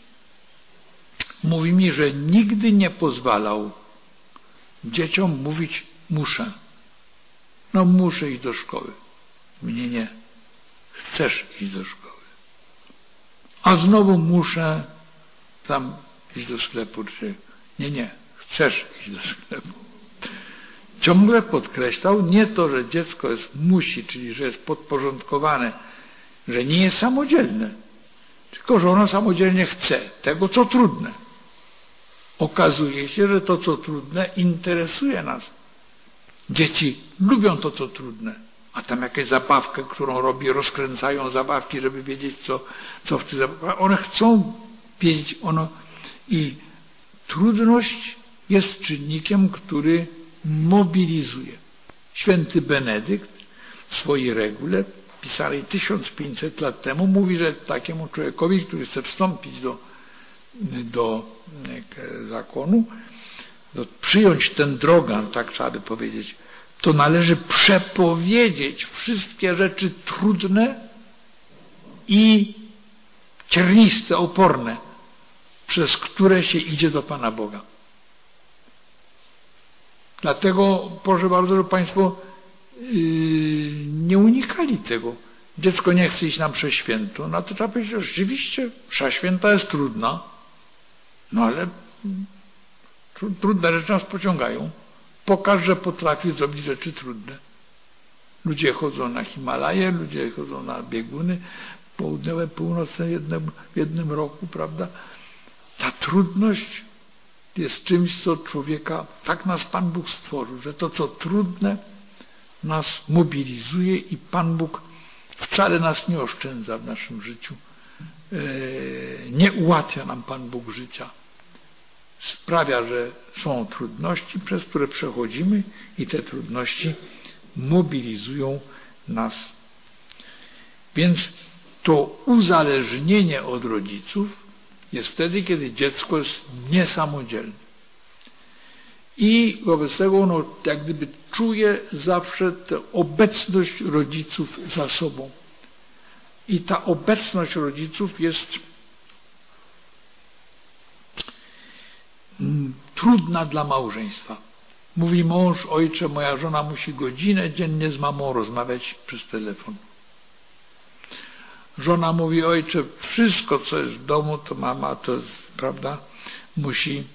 mówi mi, że nigdy nie pozwalał dzieciom mówić muszę. No muszę iść do szkoły. Mnie nie. Chcesz iść do szkoły. A znowu muszę tam iść do sklepu. Czy nie. Chcesz iść do sklepu. Ciągle podkreślał nie to, że dziecko musi, czyli że jest podporządkowane, że nie jest samodzielne, tylko że ono samodzielnie chce tego, co trudne. Okazuje się, że to, co trudne, interesuje nas. Dzieci lubią to, co trudne. A tam jakąś zabawkę, którą robi, rozkręcają zabawki, żeby wiedzieć, co w tej zabawce. One chcą wiedzieć, i trudność jest czynnikiem, który mobilizuje. Święty Benedykt w swojej regule, pisanej 1500 lat temu, mówi, że takiemu człowiekowi, który chce wstąpić do zakonu, przyjąć ten drogan, tak trzeba by powiedzieć, to należy przepowiedzieć wszystkie rzeczy trudne i cierniste, oporne, przez które się idzie do Pana Boga. Dlatego proszę bardzo, żeby Państwo nie unikali tego. Dziecko nie chce iść na mszę świętą, no to trzeba powiedzieć, rzeczywiście msza święta jest trudna, no ale trudne rzeczy nas pociągają. Pokaż, że potrafi zrobić rzeczy trudne. Ludzie chodzą na Himalaje, ludzie chodzą na bieguny południowe, północne w jednym roku, prawda? Ta trudność jest czymś, co człowieka, tak nas Pan Bóg stworzył, że to, co trudne, nas mobilizuje i Pan Bóg wcale nas nie oszczędza w naszym życiu. Nie ułatwia nam Pan Bóg życia. Sprawia, że są trudności, przez które przechodzimy i te trudności mobilizują nas. Więc to uzależnienie od rodziców jest wtedy, kiedy dziecko jest niesamodzielne. I wobec tego ono jak gdyby czuje zawsze tę obecność rodziców za sobą. I ta obecność rodziców jest trudna dla małżeństwa. Mówi mąż, ojcze, moja żona musi godzinę dziennie z mamą rozmawiać przez telefon. Żona mówi, ojcze, wszystko co jest w domu, to mama, to jest, prawda, musi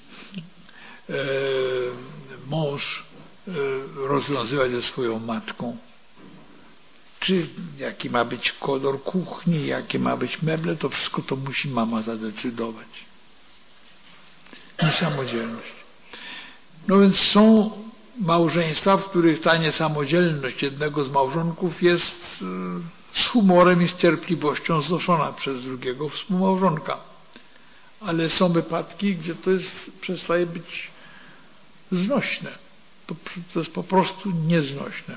mąż rozwiązywać ze swoją matką. Czy jaki ma być kolor kuchni, jakie ma być meble, to wszystko to musi mama zadecydować. Niesamodzielność. No więc są małżeństwa, w których ta niesamodzielność jednego z małżonków jest z humorem i z cierpliwością znoszona przez drugiego współmałżonka. Ale są wypadki, gdzie to przestaje być znośne. To jest po prostu nieznośne.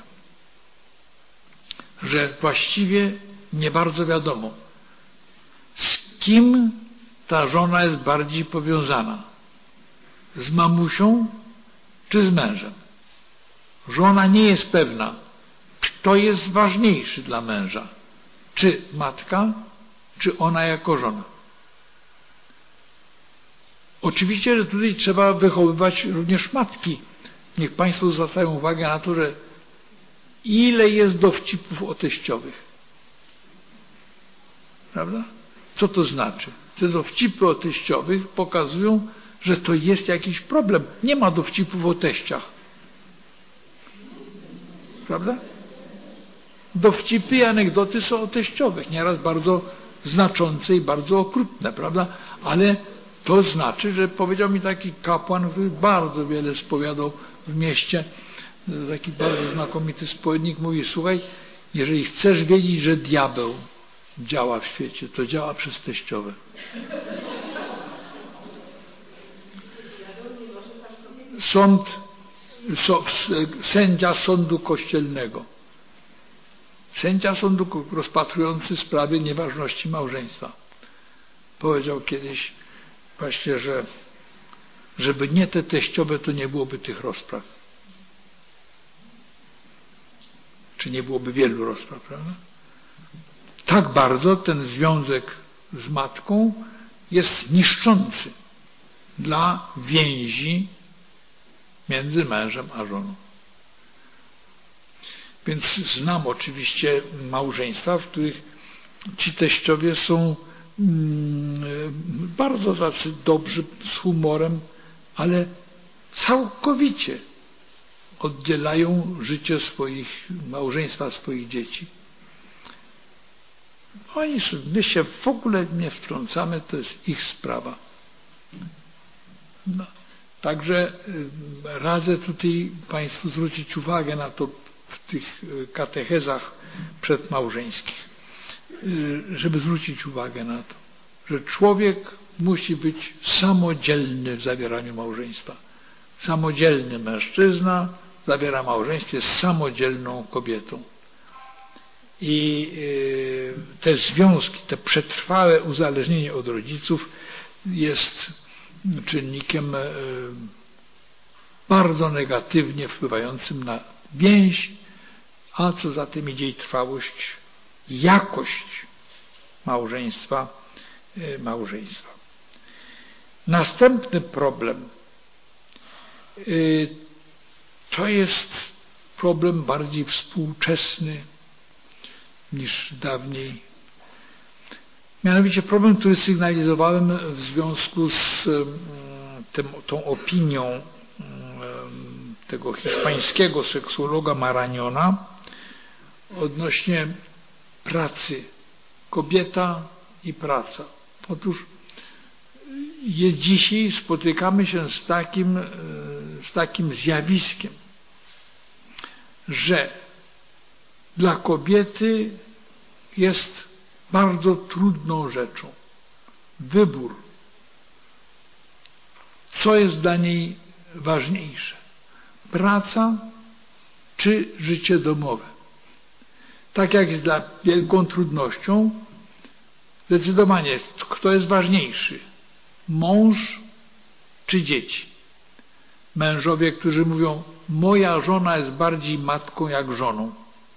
Że właściwie nie bardzo wiadomo, z kim ta żona jest bardziej powiązana. Z mamusią czy z mężem. Żona nie jest pewna, kto jest ważniejszy dla męża. Czy matka, czy ona jako żona. Oczywiście, że tutaj trzeba wychowywać również matki. Niech Państwo zwracają uwagę na to, że ile jest dowcipów o teściowych. Prawda? Co to znaczy? Te dowcipy o teściowych pokazują, że to jest jakiś problem. Nie ma dowcipów o teściach. Prawda? Dowcipy i anegdoty są o teściowych. Nieraz bardzo znaczące i bardzo okrutne. Prawda? Ale to znaczy, że powiedział mi taki kapłan, który bardzo wiele spowiadał w mieście, taki bardzo znakomity spowiednik, mówi, słuchaj, jeżeli chcesz wiedzieć, że diabeł działa w świecie, to działa przez teściowe. Sędzia sądu kościelnego. Sędzia sądu rozpatrujący sprawy nieważności małżeństwa. Powiedział kiedyś właśnie, że żeby nie te teściowe, to nie byłoby tych rozpraw. Czy nie byłoby wielu rozpraw, prawda? Tak bardzo ten związek z matką jest niszczący dla więzi między mężem a żoną. Więc znam oczywiście małżeństwa, w których ci teściowie są bardzo tacy dobrzy, z humorem, ale całkowicie oddzielają życie małżeństwa swoich dzieci. My się w ogóle nie wtrącamy, to jest ich sprawa. No. Także radzę tutaj Państwu zwrócić uwagę na to w tych katechezach przedmałżeńskich, żeby zwrócić uwagę na to, że człowiek musi być samodzielny w zawieraniu małżeństwa. Samodzielny mężczyzna zawiera małżeństwo z samodzielną kobietą. I te związki, te przetrwałe uzależnienie od rodziców jest czynnikiem bardzo negatywnie wpływającym na więź, a co za tym idzie i trwałość, jakość małżeństwa. Następny problem To jest problem bardziej współczesny niż dawniej. Mianowicie problem, który sygnalizowałem w związku z tą opinią tego hiszpańskiego seksuologa Marañona odnośnie pracy. Kobieta i praca. Otóż dzisiaj spotykamy się z takim zjawiskiem, że dla kobiety jest bardzo trudną rzeczą wybór, co jest dla niej ważniejsze, praca czy życie domowe. Tak jak jest dla wielką trudnością zdecydowanie, kto jest ważniejszy, mąż czy dzieci. Mężowie, którzy mówią, moja żona jest bardziej matką jak żoną.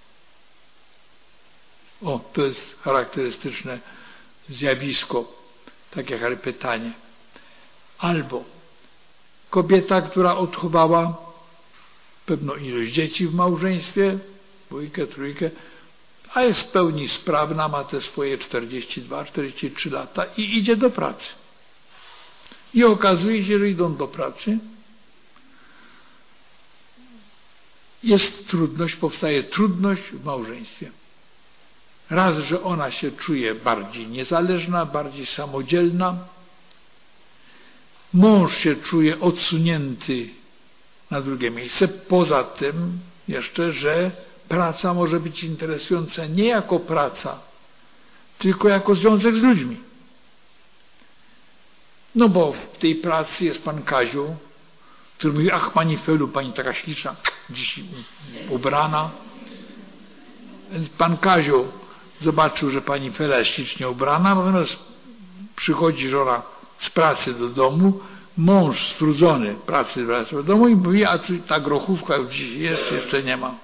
To jest charakterystyczne zjawisko, tak jak pytanie. Albo kobieta, która odchowała pewną ilość dzieci w małżeństwie, 2, 3, a jest w pełni sprawna, ma te swoje 42-43 lata i idzie do pracy. I okazuje się, że idą do pracy, powstaje trudność w małżeństwie. Raz, że ona się czuje bardziej niezależna, bardziej samodzielna. Mąż się czuje odsunięty na drugie miejsce. Poza tym jeszcze, że praca może być interesująca nie jako praca, tylko jako związek z ludźmi. No bo w tej pracy jest pan Kaziu, który mówi, ach pani Felu, pani taka śliczna, dziś ubrana. Więc pan Kaziu zobaczył, że pani Fela jest ślicznie ubrana, natomiast przychodzi żona z pracy do domu, mąż strudzony pracy do domu i mówi, a tu ta grochówka dziś jest, jeszcze nie ma.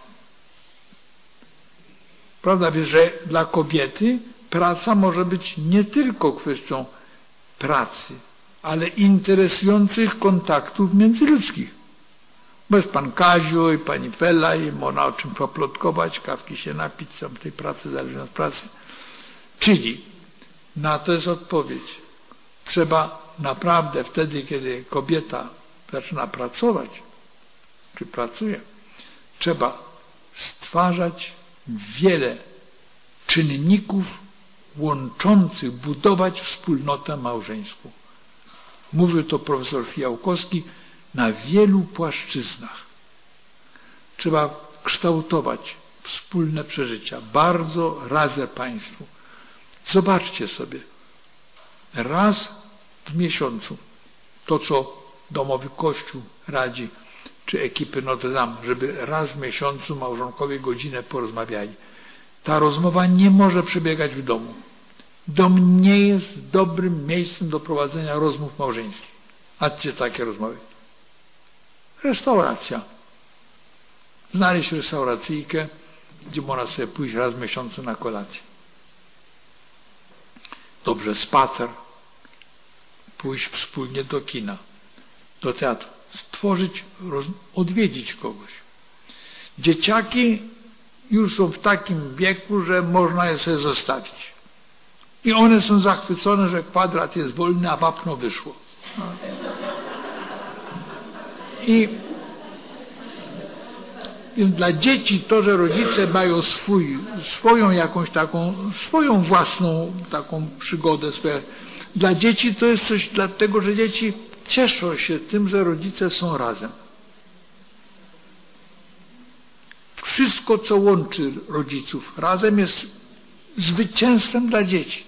Prawda jest, że dla kobiety praca może być nie tylko kwestią pracy, ale interesujących kontaktów międzyludzkich. Bo jest pan Kaziu i pani Fela i można o czym poplotkować, kawki się napić, tam tej pracy zależnie od pracy. Czyli na to jest odpowiedź. Trzeba naprawdę wtedy, kiedy kobieta zaczyna pracować, czy pracuje, trzeba stwarzać wiele czynników łączących, budować wspólnotę małżeńską. Mówił to profesor Fijałkowski, na wielu płaszczyznach. Trzeba kształtować wspólne przeżycia. Bardzo radzę Państwu. Zobaczcie sobie. Raz w miesiącu to, co Domowy Kościół radzi, czy ekipy Notre Dame, żeby raz w miesiącu małżonkowie godzinę porozmawiali. Ta rozmowa nie może przebiegać w domu. Dom nie jest dobrym miejscem do prowadzenia rozmów małżeńskich. A gdzie takie rozmowy? Restauracja. Znaleźć restauracyjkę, gdzie można sobie pójść raz w miesiącu na kolację. Dobrze, spacer. Pójść wspólnie do kina, do teatru. Stworzyć, odwiedzić kogoś. Dzieciaki już są w takim wieku, że można je sobie zostawić. I one są zachwycone, że kwadrat jest wolny, a wapno wyszło. I dla dzieci to, że rodzice mają swoją jakąś taką, swoją własną taką przygodę, dla dzieci to jest coś dlatego, że dzieci cieszą się tym, że rodzice są razem. Wszystko, co łączy rodziców razem, jest zwycięstwem dla dzieci.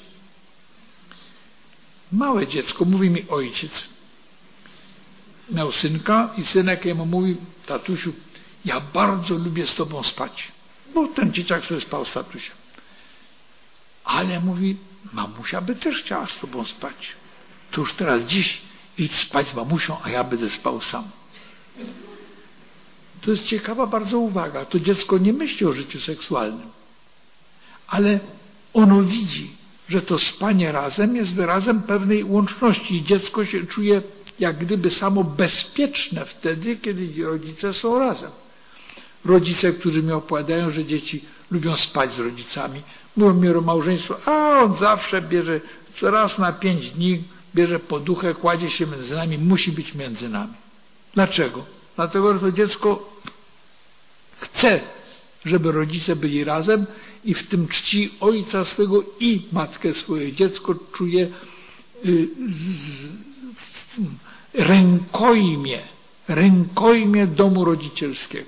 Małe dziecko, mówi mi ojciec, miał synka i synek jemu mówi, tatusiu, ja bardzo lubię z tobą spać. Bo ten dzieciak sobie spał z tatusiem. Ale mówi, mamusia by też chciała z tobą spać. To już teraz dziś idź spać z mamusią, a ja będę spał sam. To jest ciekawa bardzo uwaga. To dziecko nie myśli o życiu seksualnym. Ale ono widzi, że to spanie razem jest wyrazem pewnej łączności i dziecko się czuje jak gdyby samo bezpieczne wtedy, kiedy rodzice są razem. Rodzice, którzy mi opowiadają, że dzieci lubią spać z rodzicami, mówią mi o małżeństwu, a on zawsze bierze, co raz na 5 dni bierze poduchę, kładzie się między nami, musi być między nami. Dlaczego? Dlatego, że to dziecko chce, żeby rodzice byli razem i w tym czci ojca swego i matkę swoje. Dziecko czuje rękojmie domu rodzicielskiego.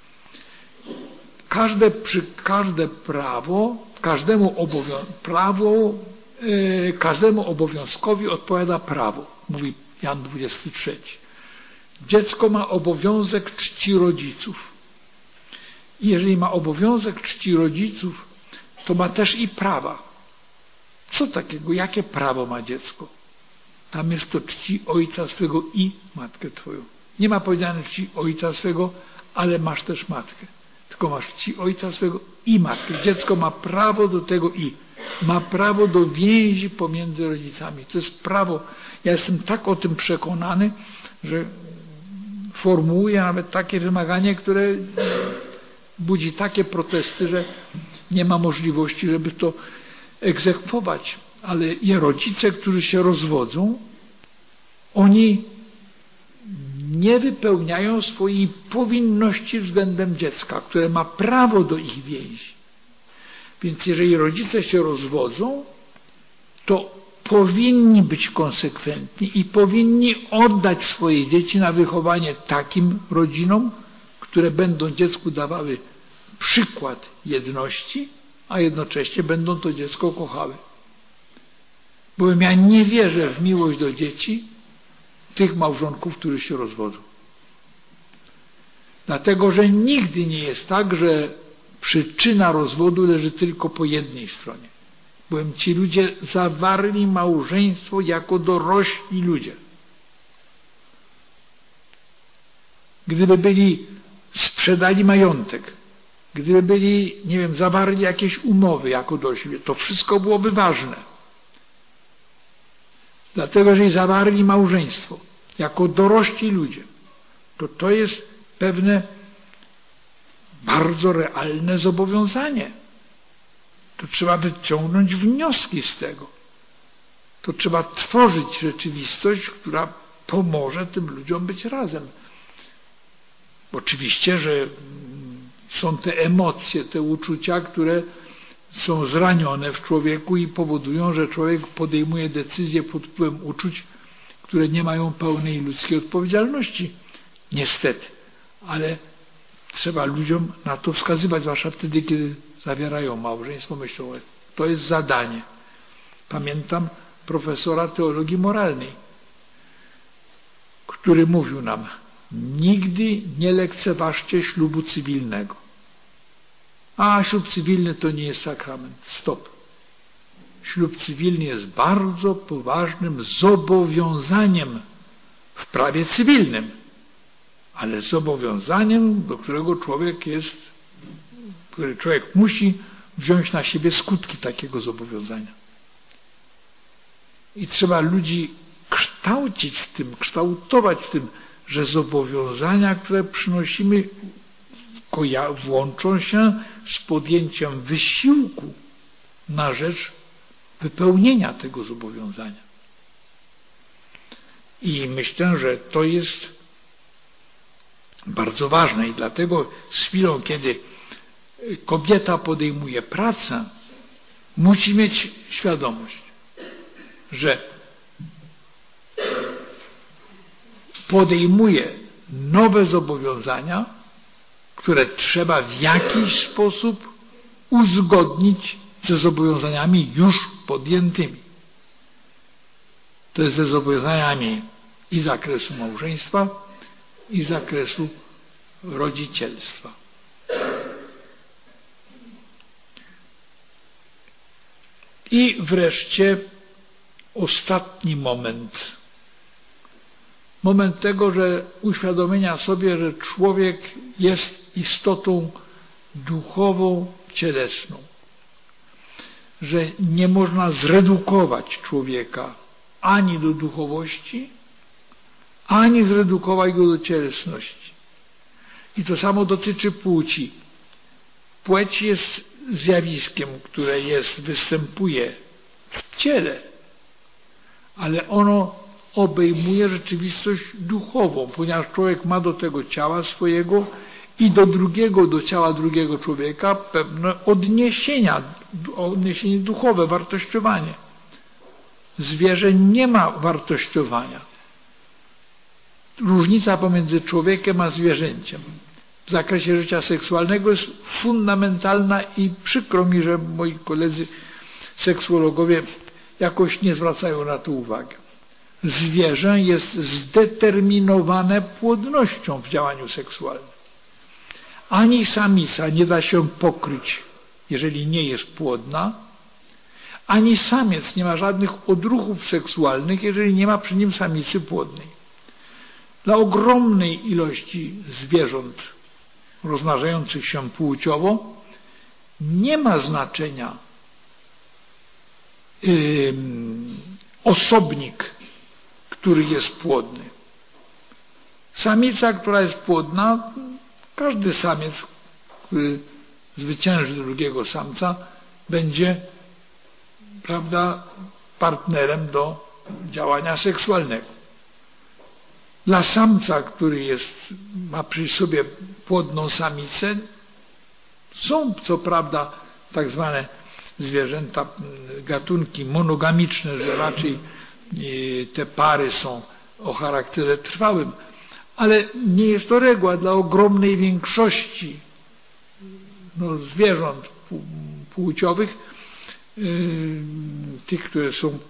Każdemu obowiązkowi odpowiada prawo, mówi Jan 23. Dziecko ma obowiązek czci rodziców. I jeżeli ma obowiązek czci rodziców, to ma też i prawa. Co takiego? Jakie prawo ma dziecko? Tam jest to czci ojca swego i matkę twoją. Nie ma powiedziane czci ojca swego, ale masz też matkę. Tylko masz czci ojca swego i matkę. Dziecko ma prawo do tego i. Ma prawo do więzi pomiędzy rodzicami. To jest prawo. Ja jestem tak o tym przekonany, że formułuję nawet takie wymaganie, które budzi takie protesty, że nie ma możliwości, żeby to egzekwować. Ale i rodzice, którzy się rozwodzą, oni nie wypełniają swojej powinności względem dziecka, które ma prawo do ich więzi. Więc jeżeli rodzice się rozwodzą, to powinni być konsekwentni i powinni oddać swoje dzieci na wychowanie takim rodzinom, które będą dziecku dawały przykład jedności, a jednocześnie będą to dziecko kochały. Bowiem ja nie wierzę w miłość do dzieci tych małżonków, którzy się rozwodzą. Dlatego, że nigdy nie jest tak, że przyczyna rozwodu leży tylko po jednej stronie. Bowiem ci ludzie zawarli małżeństwo jako dorośli ludzie. Gdyby sprzedali majątek, gdyby byli, nie wiem, zawarli jakieś umowy jako dorośli, to wszystko byłoby ważne. Dlatego, że zawarli małżeństwo jako dorośli ludzie, to jest pewne bardzo realne zobowiązanie. To trzeba wyciągnąć wnioski z tego. To trzeba tworzyć rzeczywistość, która pomoże tym ludziom być razem. Oczywiście, że są te emocje, te uczucia, które są zranione w człowieku i powodują, że człowiek podejmuje decyzje pod wpływem uczuć, które nie mają pełnej ludzkiej odpowiedzialności. Niestety. Ale trzeba ludziom na to wskazywać, zwłaszcza wtedy, kiedy zawierają małżeństwo, myślą, to jest zadanie. Pamiętam profesora teologii moralnej, który mówił nam, nigdy nie lekceważcie ślubu cywilnego. A ślub cywilny to nie jest sakrament. Stop. Ślub cywilny jest bardzo poważnym zobowiązaniem w prawie cywilnym, ale zobowiązaniem, do którego człowiek musi wziąć na siebie skutki takiego zobowiązania. I trzeba ludzi kształtować w tym, że zobowiązania, które przynosimy, włączą się z podjęciem wysiłku na rzecz wypełnienia tego zobowiązania. I myślę, że to jest bardzo ważne i dlatego z chwilą, kiedy kobieta podejmuje pracę, musi mieć świadomość, że podejmuje nowe zobowiązania, które trzeba w jakiś sposób uzgodnić ze zobowiązaniami już podjętymi. To jest ze zobowiązaniami i zakresu małżeństwa, i zakresu rodzicielstwa. I wreszcie ostatni moment. Moment tego, że uświadomienia sobie, że człowiek jest istotą duchową, cielesną. Że nie można zredukować człowieka ani do duchowości, ani zredukować go do cielesności. I to samo dotyczy płci. Płeć jest zjawiskiem, które występuje w ciele, ale ono obejmuje rzeczywistość duchową, ponieważ człowiek ma do tego ciała swojego i do ciała drugiego człowieka pewne odniesienie duchowe, wartościowanie. Zwierzę nie ma wartościowania. Różnica pomiędzy człowiekiem a zwierzęciem w zakresie życia seksualnego jest fundamentalna i przykro mi, że moi koledzy seksuologowie jakoś nie zwracają na to uwagi. Zwierzę jest zdeterminowane płodnością w działaniu seksualnym. Ani samica nie da się pokryć, jeżeli nie jest płodna, ani samiec nie ma żadnych odruchów seksualnych, jeżeli nie ma przy nim samicy płodnej. Dla ogromnej ilości zwierząt rozmnażających się płciowo nie ma znaczenia osobnik, który jest płodny. Samica, która jest płodna, każdy samiec, który zwycięży drugiego samca, będzie, prawda, partnerem do działania seksualnego. Dla samca, który ma przy sobie płodną samicę, są co prawda tak zwane zwierzęta, gatunki monogamiczne, że raczej te pary są o charakterze trwałym, ale nie jest to reguła. Dla ogromnej większości zwierząt płciowych, tych, które są,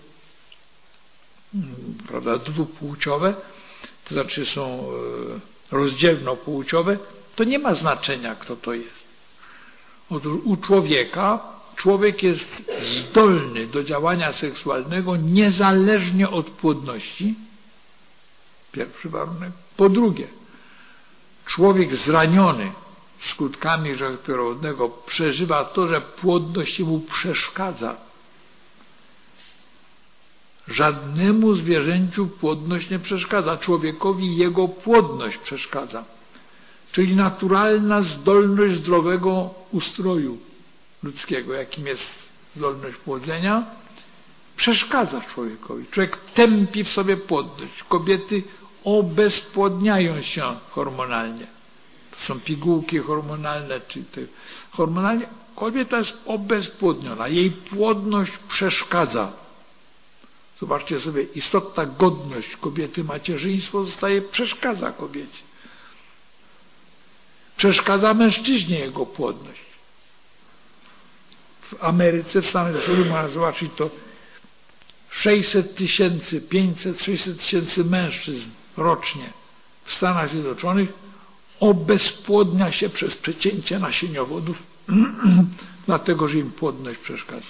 prawda, dwupłciowe, to znaczy są rozdzielnopłciowe, to nie ma znaczenia, kto to jest. U człowieka człowiek jest zdolny do działania seksualnego niezależnie od płodności. Pierwszy warunek. Po drugie, człowiek zraniony skutkami grzechu pierworodnego przeżywa to, że płodność mu przeszkadza. Żadnemu zwierzęciu płodność nie przeszkadza. Człowiekowi jego płodność przeszkadza. Czyli naturalna zdolność zdrowego ustroju ludzkiego, jakim jest zdolność płodzenia, przeszkadza człowiekowi. Człowiek tępi w sobie płodność. Kobiety obezpłodniają się hormonalnie. To są pigułki hormonalne, czy te hormonalnie. Kobieta jest obezpłodniona. Jej płodność przeszkadza. Zobaczcie sobie, istotna godność kobiety, macierzyństwo przeszkadza kobiecie. Przeszkadza mężczyźnie jego płodność. W Ameryce, w Stanach Zjednoczonych można zobaczyć to 600 tysięcy, 500, 600 tysięcy mężczyzn rocznie w Stanach Zjednoczonych obezpłodnia się przez przecięcie nasieniowodów, dlatego że im płodność przeszkadza.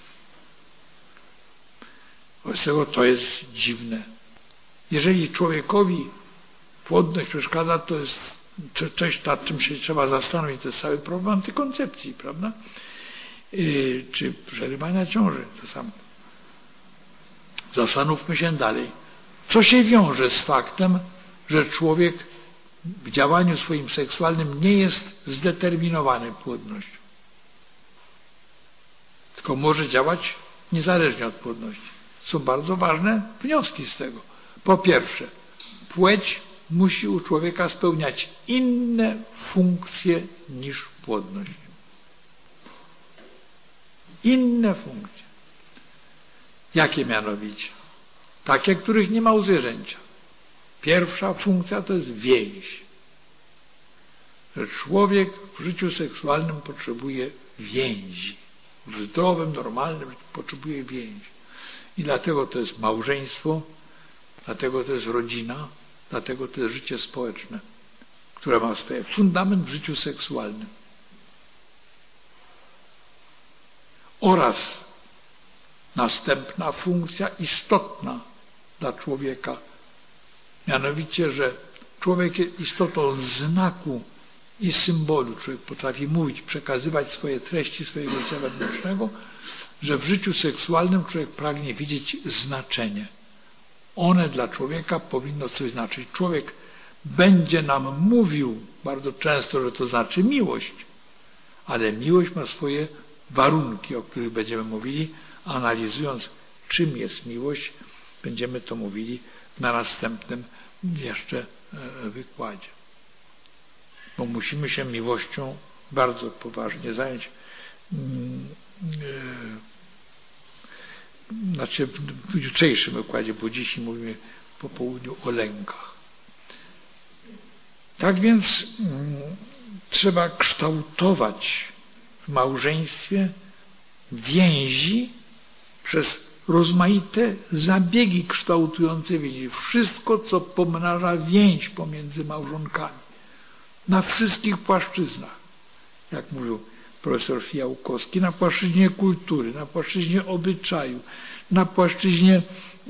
Wobec tego to jest dziwne. Jeżeli człowiekowi płodność przeszkadza, to jest coś, nad czym się trzeba zastanowić. To jest cały problem antykoncepcji, prawda? Czy przerywania ciąży, to samo. Zastanówmy się dalej. Co się wiąże z faktem, że człowiek w działaniu swoim seksualnym nie jest zdeterminowany płodnością, tylko może działać niezależnie od płodności. Są bardzo ważne wnioski z tego. Po pierwsze, płeć musi u człowieka spełniać inne funkcje niż płodność. Inne funkcje. Jakie mianowicie? Takie, których nie ma u zwierzęcia. Pierwsza funkcja to jest więź. Że człowiek w życiu seksualnym potrzebuje więzi. W zdrowym, normalnym potrzebuje więzi. I dlatego to jest małżeństwo, dlatego to jest rodzina, dlatego to jest życie społeczne, które ma swoje fundament w życiu seksualnym. Oraz następna funkcja istotna dla człowieka, mianowicie, że człowiek jest istotą znaku i symbolu. Człowiek potrafi mówić, przekazywać swoje treści swojego życia wewnętrznego, że w życiu seksualnym człowiek pragnie widzieć znaczenie. One dla człowieka powinno coś znaczyć. Człowiek będzie nam mówił bardzo często, że to znaczy miłość, ale miłość ma swoje warunki, o których będziemy mówili, analizując, czym jest miłość. Będziemy to mówili na następnym jeszcze wykładzie. Bo musimy się miłością bardzo poważnie zająć. Znaczy w jutrzejszym wykładzie, bo dziś mówimy po południu o lękach. Tak więc trzeba kształtować w małżeństwie więzi przez rozmaite zabiegi kształtujące więzi. Wszystko, co pomnaża więź pomiędzy małżonkami. Na wszystkich płaszczyznach. Jak mówił profesor Fijałkowski, na płaszczyźnie kultury, na płaszczyźnie obyczaju, na płaszczyźnie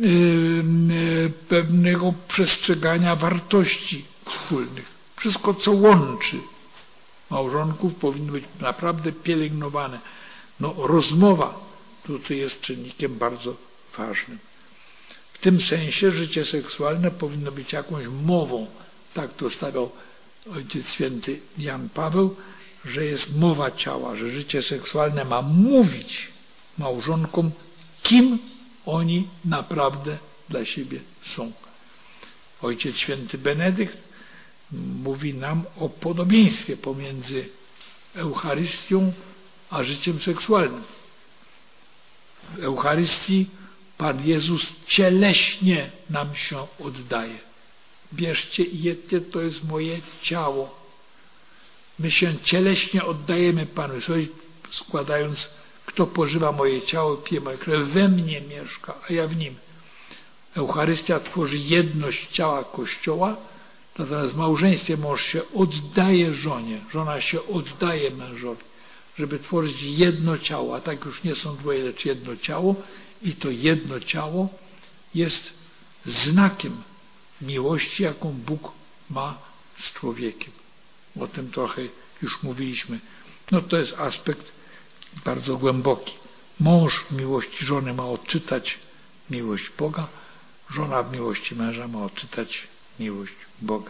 pewnego przestrzegania wartości wspólnych. Wszystko, co łączy małżonków, powinno być naprawdę pielęgnowane. Rozmowa tutaj jest czynnikiem bardzo ważnym. W tym sensie życie seksualne powinno być jakąś mową. Tak to stawiał Ojciec Święty Jan Paweł, że jest mowa ciała, że życie seksualne ma mówić małżonkom, kim oni naprawdę dla siebie są. Ojciec Święty Benedykt mówi nam o podobieństwie pomiędzy Eucharystią a życiem seksualnym. W Eucharystii Pan Jezus cieleśnie nam się oddaje. Bierzcie i jedzcie, to jest moje ciało. My się cieleśnie oddajemy Panu Jezusowi, składając, kto pożywa moje ciało, pije moje krew, we mnie mieszka, a ja w nim. Eucharystia tworzy jedność ciała Kościoła, natomiast w małżeństwie mąż się oddaje żonie, żona się oddaje mężowi, żeby tworzyć jedno ciało, a tak już nie są dwoje, lecz jedno ciało i to jedno ciało jest znakiem miłości, jaką Bóg ma z człowiekiem. O tym trochę już mówiliśmy. To jest aspekt bardzo głęboki. Mąż w miłości żony ma odczytać miłość Boga, żona w miłości męża ma odczytać miłość Boga.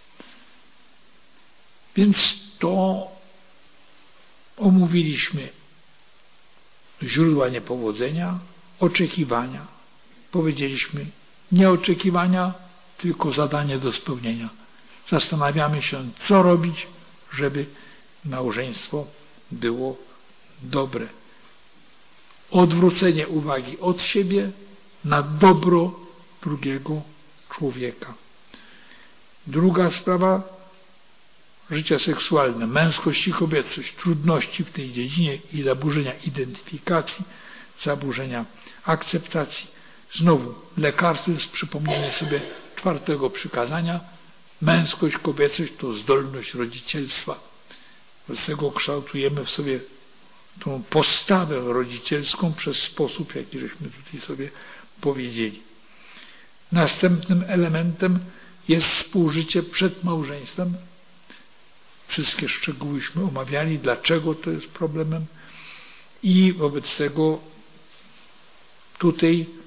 Więc to omówiliśmy źródła niepowodzenia, oczekiwania. Powiedzieliśmy nie oczekiwania, tylko zadanie do spełnienia. Zastanawiamy się, co robić, żeby małżeństwo było dobre. Odwrócenie uwagi od siebie na dobro drugiego człowieka. Druga sprawa, życie seksualne, męskość i kobiecość, trudności w tej dziedzinie i zaburzenia identyfikacji, zaburzenia akceptacji. Znowu lekarstwem jest przypomnienie sobie 4. przykazania. Męskość, kobiecość to zdolność rodzicielstwa. Wobec tego kształtujemy w sobie tą postawę rodzicielską przez sposób, jaki żeśmy tutaj sobie powiedzieli. Następnym elementem jest współżycie przed małżeństwem. Wszystkie szczegółyśmy omawiali, dlaczego to jest problemem i wobec tego tutaj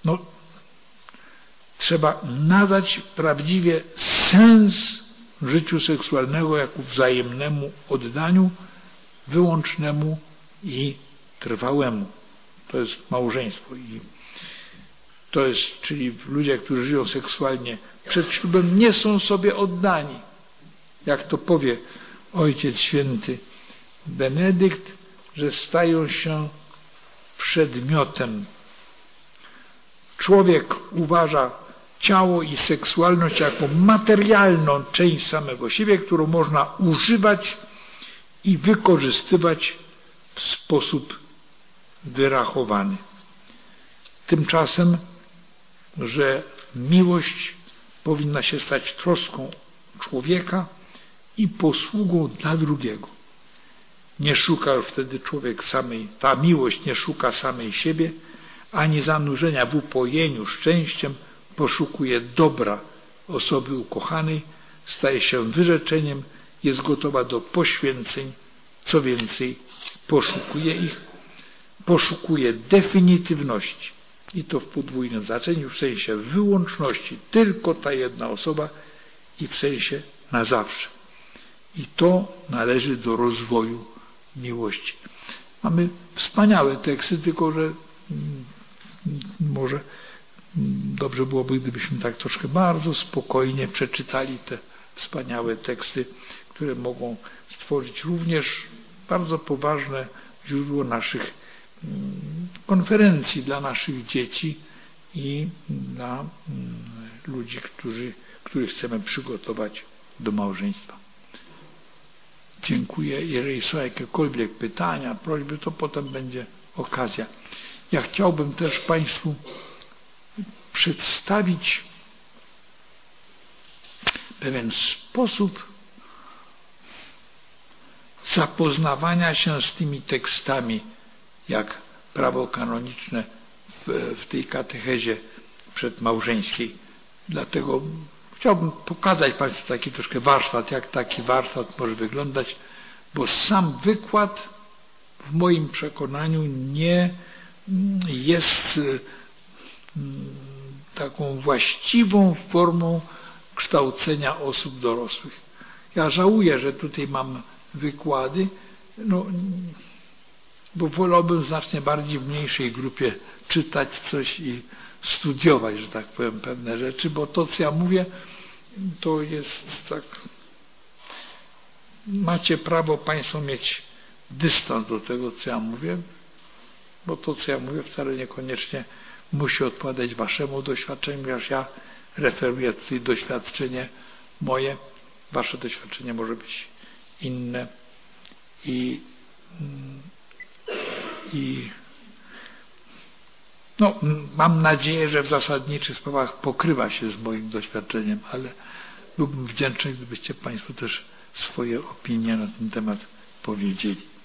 trzeba nadać prawdziwie sens życiu seksualnego jako wzajemnemu oddaniu, wyłącznemu i trwałemu. To jest małżeństwo. I to jest, czyli ludzie, którzy żyją seksualnie przed ślubem, nie są sobie oddani. Jak to powie Ojciec Święty Benedykt, że stają się przedmiotem. Człowiek uważa ciało i seksualność jako materialną część samego siebie, którą można używać i wykorzystywać w sposób wyrachowany. Tymczasem, że miłość powinna się stać troską człowieka i posługą dla drugiego. Nie szuka już wtedy człowiek ta miłość nie szuka samej siebie, ani zanurzenia w upojeniu szczęściem, poszukuje dobra osoby ukochanej, staje się wyrzeczeniem, jest gotowa do poświęceń, co więcej, poszukuje ich, poszukuje definitywności. i to w podwójnym znaczeniu, w sensie wyłączności, tylko ta jedna osoba i w sensie na zawsze. I to należy do rozwoju miłości. Mamy wspaniałe teksty, tylko że może dobrze byłoby, gdybyśmy tak troszkę bardzo spokojnie przeczytali te wspaniałe teksty, które mogą stworzyć również bardzo poważne źródło naszych konferencji dla naszych dzieci i dla ludzi, których chcemy przygotować do małżeństwa. Dziękuję. Jeżeli są jakiekolwiek pytania, prośby, to potem będzie okazja. Ja chciałbym też Państwu przedstawić pewien sposób zapoznawania się z tymi tekstami, jak prawo kanoniczne w tej katechezie przedmałżeńskiej. Dlatego chciałbym pokazać Państwu taki troszkę warsztat, jak taki warsztat może wyglądać, bo sam wykład w moim przekonaniu nie jest taką właściwą formą kształcenia osób dorosłych. Ja żałuję, że tutaj mam wykłady, bo wolałbym znacznie bardziej w mniejszej grupie czytać coś i studiować, że tak powiem, pewne rzeczy, bo to, co ja mówię, to jest tak, macie prawo Państwo mieć dystans do tego, co ja mówię, bo to, co ja mówię, wcale niekoniecznie musi odpowiadać Waszemu doświadczeniu, ponieważ ja referuję tutaj doświadczenie moje, Wasze doświadczenie może być inne i mam nadzieję, że w zasadniczych sprawach pokrywa się z moim doświadczeniem, ale byłbym wdzięczny, gdybyście Państwo też swoje opinie na ten temat powiedzieli.